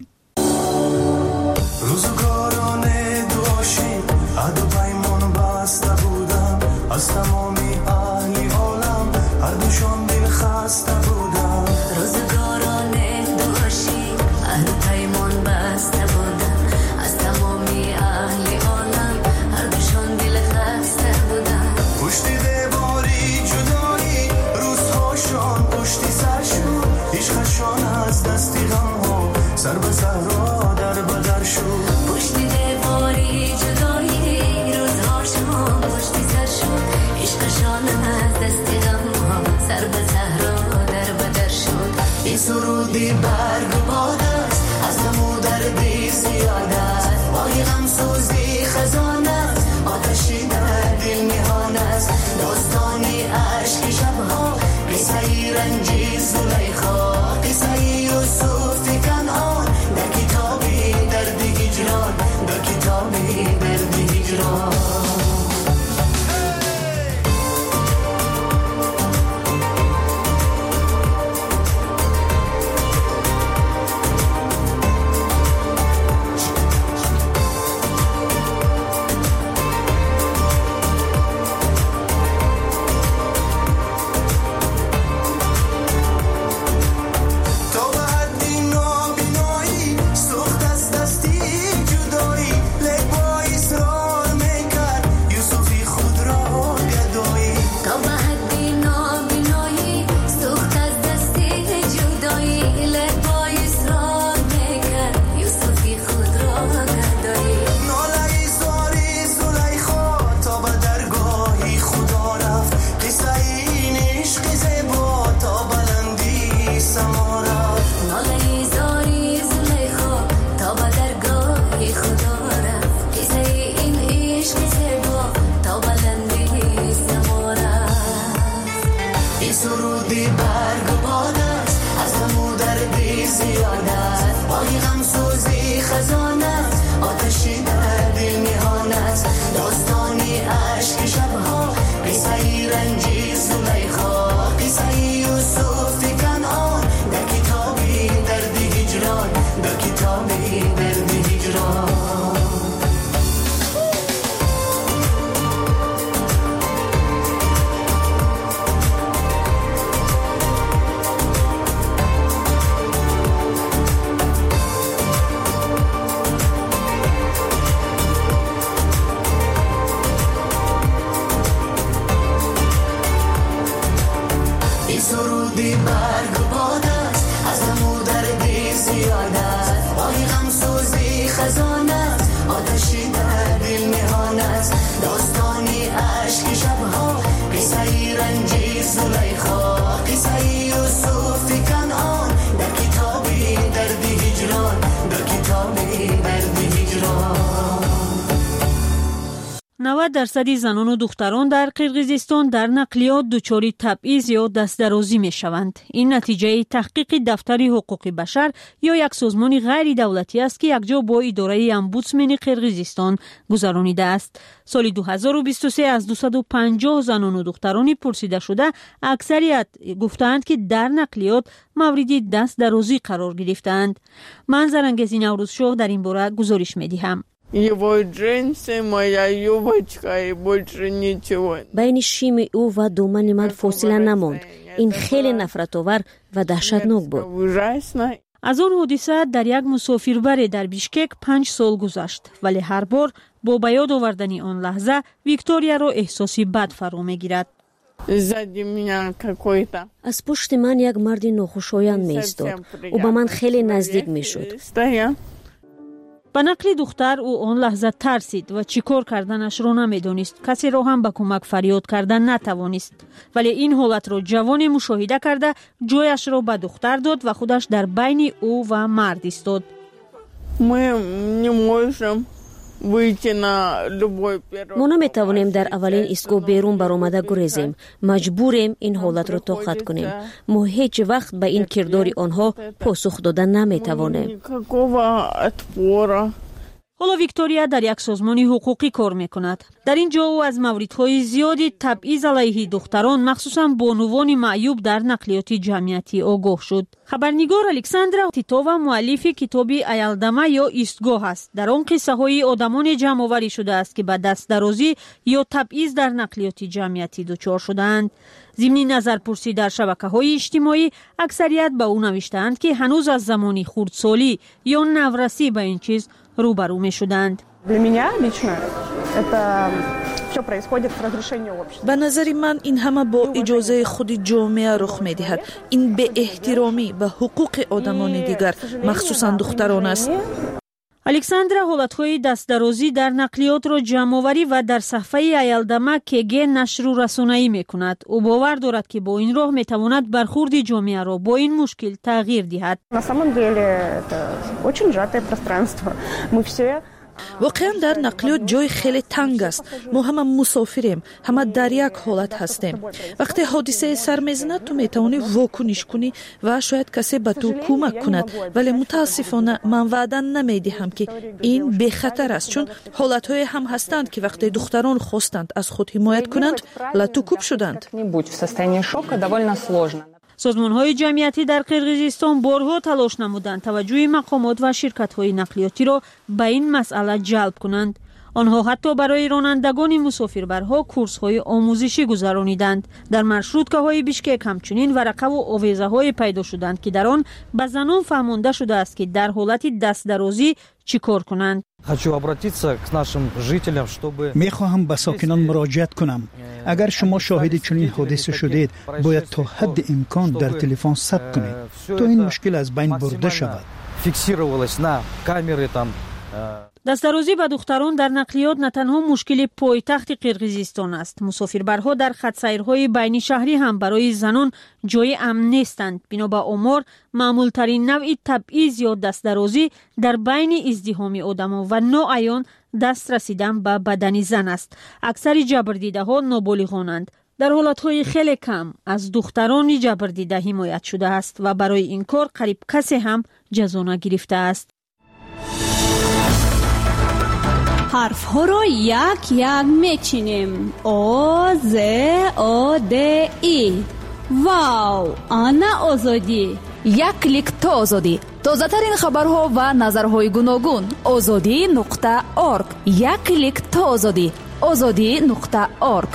روزگاران دوشی عهد و پیمان بسته بودم، از تمامی اهل عالم هر دوشان دل خسته بودم. روزگاران دوشی عهد و پیمان بسته بودم، از تمامی اهل عالم هر دوشان دل خسته بودم. پشت دیواری جدایی روزهاشان پشتی سرشون، عشقشان از دستی غمها سر به صحرا در بدر شد. پشت دیواری جدایی روزهاشان پشتی سرشون، عشقشان از دستی غمها سر به صحرا در بدر شد. این سرودی برگ و باد است، از غم و دردی زیاد است، وای غم سوزی خزان است، آتشی در دل نهان است. داستانی عشق شبها، قصه رنجی زلیخا، قصه یوسف کنعان در کتاب سرودی برگ و باد است از نمو دردی زیاد است بای غم سوزی خزان است آتشی در دل میهان است داستانی عشق شبها قصه رنجی زلیخا قصه یوسف کنعان در کتابی دردی هجران در کتابی دردی هجران سرودی برگ و باد است از نمو دردی زیاد است بای غم سوزی خزان است آتشی در دل نهان است داستانی عشق شبها قصه رنجی زلیخا قصه یوسف کنعان در کتابی دردی هجران در کتابی دردی هجران نود درصد زنان و دختران در قرقیزستان در نقلیات دچار تبعیض یا دستدرازی می شوند. این نتیجه تحقیق دفتر حقوق بشر یا یک سازمان غیر دولتی است که یکجا با اداره امبودسمن قرقیزستان گذرانیده است. سال دو هزار و بیست و سه از دویست و پنجاه زنان و دختران پرسیده شده اکثریت گفتند که در نقلیات مورد دستدرازی قرار گرفتند. منظر انگیز نوروز شاه در این باره گزارش می دهم. Его джинсы, моя юбочка и больше ничего. بین شیم او و دامن من فاصله نماند. این خیلی نفرت آور و دهشتناک بود. از آن حادثه در یک مسافربری در بیشکک پنج سال گذشت ولی هر بار با به یاد آوردن آن لحظه ویکتوریا را احساسی بد فرا میگیرد. از پشت من یک مرد ناخوشایند می ایستاد. او به من خیلی نزدیک می شد. به نقل دختر او آن لحظه ترسید و چیکار کردنش را نمیدانست. کسی را هم به کمک فریاد کردن نتوانست. ولی این حالت را جوانی مشاهده کرده جایش را به دختر داد و خودش در بین او و مرد ایستاد. ما نمیتوانیم در اولین ایستگاه بیرون برآمده گریزیم. مجبوریم این حالت را طاقت کنیم. ما هیچ وقت به این کردار آنها پاسخ دادن نمیتوانیم. حالا ویکتوریا در یک سازمان حقوقی کار میکند. در اینجا او از موردهای زیادی تبعیض علیه دختران مخصوصا بانوان معیوب در نقلیات جمعیتی آگاه شد. خبرنگار الکساندرا تیتووا مؤلف کتاب ایالدما یا ایستگاه است. در آن قصه های آدمان جمع آوری شده است که به دستدرازی یا تبعیض در نقلیات جمعیتی دچار شدند. ضمن نظرپرسی در شبکه‌های اجتماعی اکثریت به او نوشتند که هنوز از زمانی خردسالی یا نورسی به این چیز روبرو می شدند. به نظر من این همه با اجازه خود جامعه رخ می دهد. این به احترامی به حقوق آدمان دیگر مخصوصا دختران است. الکساندرا حالتهای دستدرازی در نقلیات را جمع‌آوری و در صفحه ایالدما کگه نشر و رسانه‌ای می‌کند. او باور دارد که با این راه می‌تواند برخورد جامعه را با این مشکل تغییر دهد. واقعا در نقلیات جای خیلی تنگ است. ما همه مسافریم، همه در یک حالت هستیم. وقتی حادثه سر میزند تو میتوانی واکنش کنی و شاید کسی به تو کمک کند، ولی متاسفانه من وعده نمیدهم که این بی خطر است، چون حالت‌های هم هستند که وقتی دختران خواستند از خود حمایت کنند لاتو کوب شدند. سازمان‌های جمعیتی در قرقیزستان بارها تلاش نمودند توجه مقامات و شرکت‌های نقلیاتی را به این مسئله جلب کنند. آنها حتی برای رانندگان مسافربرها کورس‌های آموزشی گذرانیدند. در مرشروتکه‌های بیشکک همچنین ورقه و آویزه‌های پیدا شدند که در آن به زنان فهمانده شده است که در حالت دستدرازی چیکار کنند. میخواهم به ساکنان مراجعت کنم. اگر شما شاهد چنین حادثه شدید باید تا حد امکان در تلفن ثبت کنید تا این مشکل از بین برده شود. دستدرازی به دختران در نقلیات نه تنها مشکل پایتخت قرقیزستان است. مسافربرها در خط سیرهای بین شهری هم برای زنان جای امن نیستند. بنا به آمار معمول ترین نوع تبعیض یا دستدرازی در بین ازدحام آدم‌ها و ناعیان دست رسیدن به بدن زن است. اکثر جبردیده ها نابالغانند. در حالتهای خیلی کم از دختران جبردیده حمایت شده است و برای این کار قریب کسی هم جزا نگرفته است. حرف ها را یک یک میچینیم. آ ز آ د ای. واو، آنا آزادی. یک کلیک تا آزادی. تازه ترین خبرها و نظرهای گوناگون. آزادی نقطه اورگ. یک کلیک تا آزادی. آزادی نقطه اورگ.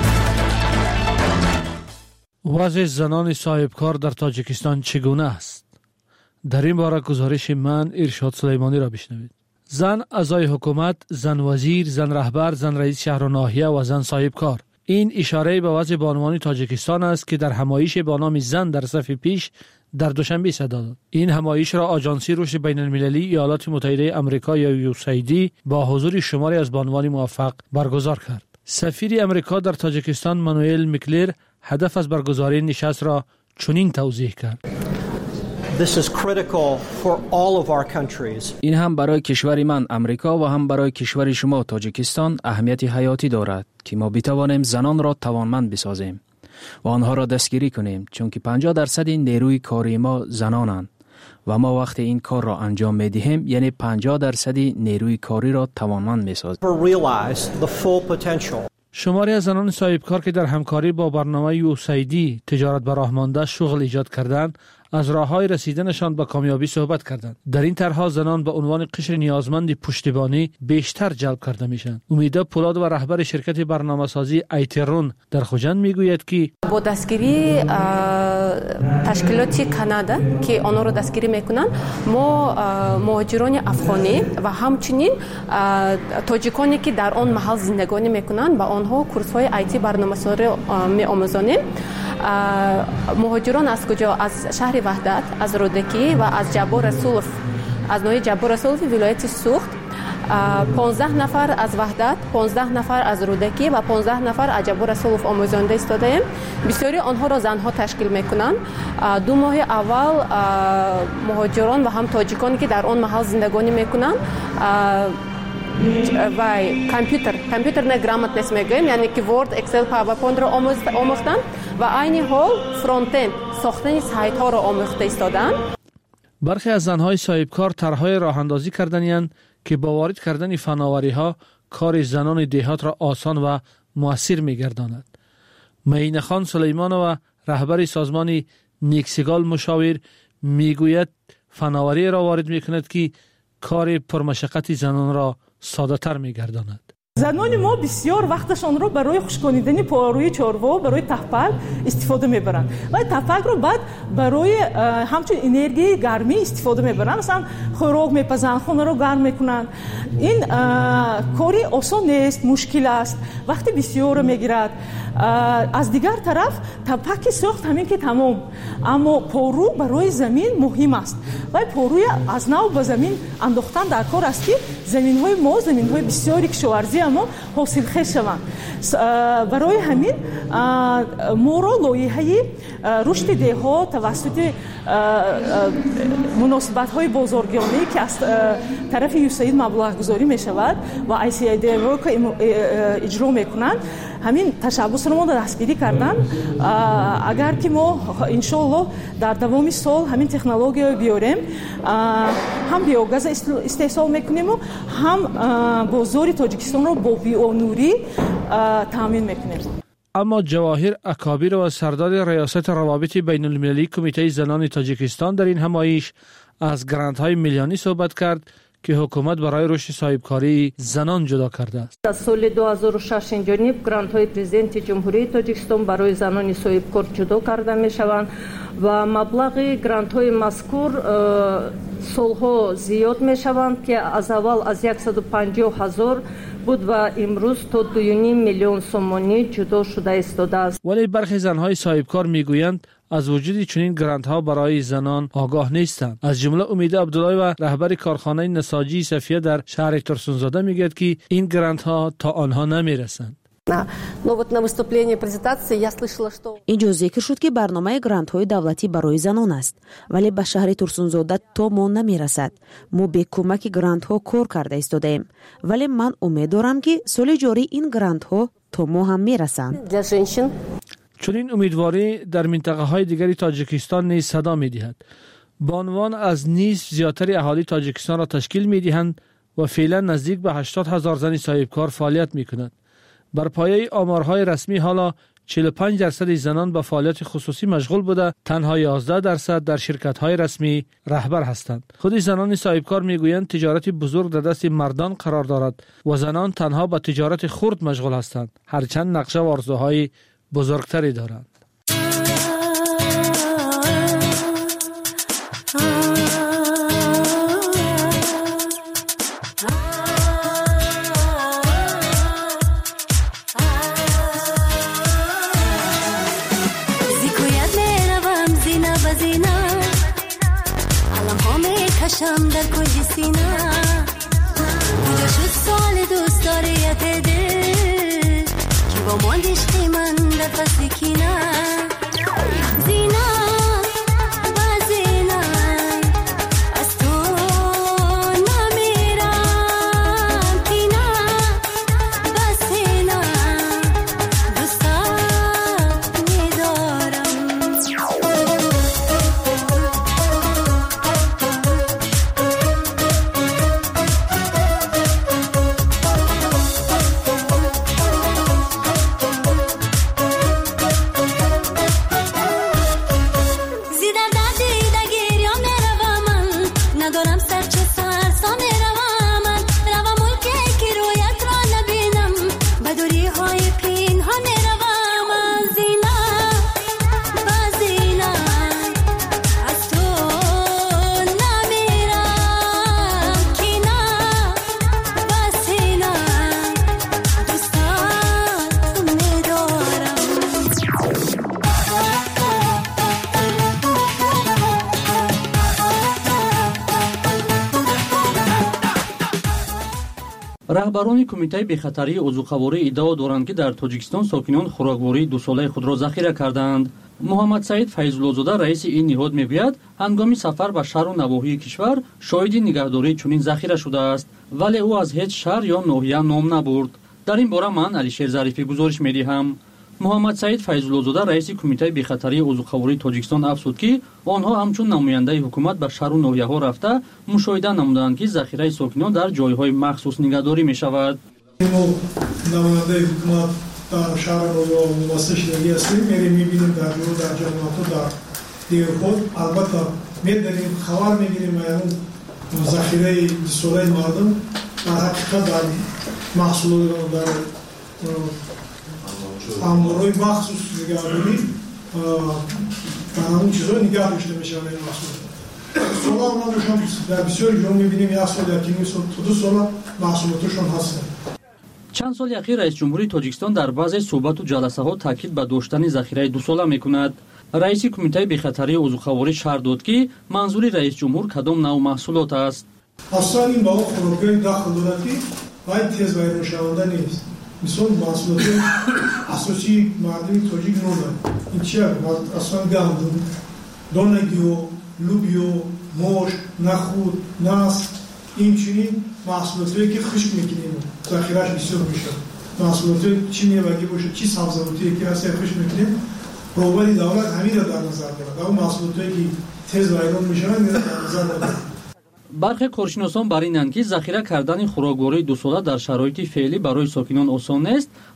وضع زنان صاحبکار در تاجیکستان چگونه است؟ در این باره گزارش من ارشاد سلیمانی را بشنوید. زن اعضای حکومت، زن وزیر، زن رهبر، زن رئیس شهر و ناحیه و زن صاحبکار. این اشاره به وضع بانوانی تاجیکستان است که در همایش با نام زن در صف پیش در دوشنبه صدا داد. این همایش را آژانسی رشد بین المللی ایالات متحده آمریکا یا یوسیدی با حضور شماری از بانوان موفق برگزار کرد. سفیر آمریکا در تاجیکستان مانوئل میکلر هدف از برگزاری نشست را چنین توضیح کرد. This is critical for all of our countries. این هم برای کشور من امریکا و هم برای کشور شما تاجیکستان اهمیت حیاتی دارد که ما بتوانیم زنان را توانمند بسازیم و آنها را دستگیری کنیم، چون که پنجاه درصد نیروی کاری ما زنانند و ما وقتی این کار را انجام می‌دهیم یعنی پنجاه درصد نیروی کاری را توانمند می‌سازیم. شماری از زنان صاحبکار که در همکاری با برنامه یوسیدی تجارت به راه مانده شغل ایجاد کردند از راه‌های رسیدنشان به کامیابی صحبت کردند. در این طرح‌ها زنان به عنوان قشر نیازمند پشتیبانی بیشتر جلب کرده میشن. امیده پولاد و رهبر شرکت برنامه‌سازی ایترون در خوجند میگوید که با دستگیری تشکیلات کانادا که آنها را دستگیری میکنن، ما مهاجران افغانی و همچنین تاجیکانی که در آن محل زندگانی میکنن با آنها کورس‌های آیتی برنامه‌سازی می‌آموزانیم. مهاجران از کجا؟ از شهر وحدت، از رودکی و از جبار رسولف، از نوع جبار رسولف ولایت سوخت. پانزده نفر از وحدت، پانزده نفر از رودکی و پانزده نفر از جبار رسولف آموزانده ایستاده‌ایم. بسیاری آنها را زنها تشکیل میکنند. دو ماه اول مهاجران و هم تاجیکانی که در آن محل زندگانی میکنند و کامپیوتر کامپیوتر نه گرامت نس میگیم، یعنی که ورد، اکسل، پاورپوینت را آموختند و عین حال فرانت اند ساختن سایت ها را آموخته ایستادند. برخی از زنهای صاحبکار طرحهای راه اندازی کردند که با وارد کردن فناوری ها کار زنان دهات را آسان و مؤثر میگرداند. معین خان سلیمانو رهبر سازمان نیکسیگال مشاور میگوید فناوری را وارد میکند که کار پرمشقت زنان را ساده تر میگرداند. زنان ما بسیار وقتشان را برای خشکانیدن پاروی چاروا برای تفپل استفاده میبرند و تفپل رو بعد برای همچون انرژی گرمی استفاده میبرند. مثلا خوراک میپزند، خونه رو گرم میکنند. این کاری آسان نیست، مشکل است، وقتی بسیار میگیرد. از دیگر طرف تپک ساخت همین که تمام، اما پارو برای زمین مهم است و پاروی از نو به زمین انداختن در کار است که زمین های ما زمین های بسیاری کشاورزی اما حاصل خیز شوند. برای همین ما را لایحه رشد دهها توسط مناسبت های بازارگانی که از طرف یوسید مبلغ گذاری می شود و آی سی آی دی رو که اجرا می کنند، همین تشبس رو ما دستگیری کردن. اگر که ما انشالله در دوام سال همین تکنولوژی رو بیاریم، هم بیوگاز استحصال میکنیم و هم بازار تاجیکستان رو با بیونوری تامین میکنیم. اما جواهر اکابیر و سردار ریاست روابط بین المللی کمیته زنان تاجیکستان در این همایش از گرانت‌های میلیونی صحبت کرد که حکومت برای رشد صاحبکاری زنان جدا کرده است. از سال دو هزار و شش جانب گرانت‌های پرزیدنت جمهوری تاجیکستان برای زنان صاحبکار جدا کرده می‌شوند و مبلغ گرانت‌های مذکور سالها زیاد می‌شوند که از اول از صد و پنجاه هزار بود و امروز تا دو و نیم میلیون سومانی جدا شده ایستاده است. ولی برخی زن‌های صاحبکار می‌گویند از وجود چنین گرانت‌ها برای زنان آگاه نیستند. از جمله امید عبدالله و رهبر کارخانه نساجی صفیه در شهر ترسونزاده میگوید که این گرانت‌ها تا آنها نمی‌رسند. اینجا ذکر شد که برنامه گرانت های دولتی برای زنان است، ولی به شهر ترسونزاده تا ما نمی رسد. ما به کمک گرانت ها کار کرده ایستادیم، ولی من امید دارم که سال جاری این گرانت ها تا ما هم میرسند. چون این امیدواری در منطقه های دیگری تاجیکستان نیز صدا می دهد. با عنوان از نیز زیادتر اهالی تاجیکستان را تشکیل می دهند و فعلا نزدیک به هشتاد هزار زن صاحبکار فعالیت می کنند. بر پایه آمارهای رسمی حالا چهل و پنج درصد زنان به فعالیت خصوصی مشغول بوده، تنها یازده درصد در شرکت‌های رسمی رهبر هستند. خود زنان صاحبکار میگویند تجارت بزرگ در دست مردان قرار دارد و زنان تنها به تجارت خرد مشغول هستند، هرچند نقشه و آرزوهای بزرگتری دارند. شم در کل سینا کجا شد سال دوست داریت دل که با ماندش قیمن در فصل کینا زینا با زینا از تو نمیرم کینا با سینا دوستات میدارم. راهبران کمیته بخطری عضوخواری ادعا دارند که در تاجیکستان ساکنان خوراکواری دو ساله خود را ذخیره کردند. محمد سعید فیض‌الله‌زاده رئیس این نهاد میگوید هنگام سفر به شهر و نواحی کشور شاهد نگهداری چنین ذخیره شده است، ولی او از هیچ شهر یا ناحیه نام نبرد. در این باره من علیشیر ظریفی گزارش میدهم. محمد سعید فیض‌الله‌زاده رئیس کمیته بخطری عضوخواری تاجیکستان افزود که آنها همچون نماینده حکومت به شهر و ناحیه ها رفته مشاهده نمودند که ذخیره ساکنان در جایهای مخصوص نگهداری می شود. نماینده حکومت در شهر و واسه شدگی هستیم، میریم میبینیم در جور در جمعات و در دیگر خود البته میداریم خبر میگیریم و ذخیره سوله مردم در حقیقت در محصول در امورای مخصوص نگهداری در همون چیزها نگه داشته میشه. این محصول سوله هم نموشن در بسیار جمع میبینیم یک سال یکی نیم سال تا دو سال محصولاتشون هستن. چند سال اخیر رئیس جمهوری تاجیکستان در بعضی صحبت و جلسه ها تاکید به داشتن ذخیره دو ساله میکند. رئیس کمیته بخطری عضوخواری شهر داد که منظور رئیس جمهور کدام نوع محصولات است. اصلا این با خوراک‌های داخل دولتی باید تیز بیرون شونده نیست. مثلا محصولات اساسی مردم تاجیک نورد. این چیه؟ اصلا گندم، دانگیو، لوبیو، موش، نخود، نسک، این چنین محصولاتی که خشک میکنیم ذخیره‌اش بسیار میشه. محصولاتی چی میوه‌گی باشه، چی سبزیجاتی که هست خشک میکنیم، روبانی دولت همین را در نظر دارد. اون محصولاتی که تیز بیرون میشن در نظر دارد. برخی کارشناسان بر اینند که ذخیره کردن خوراکواری دو ساله در شرایط فعلی برای ساکنان آسان نیست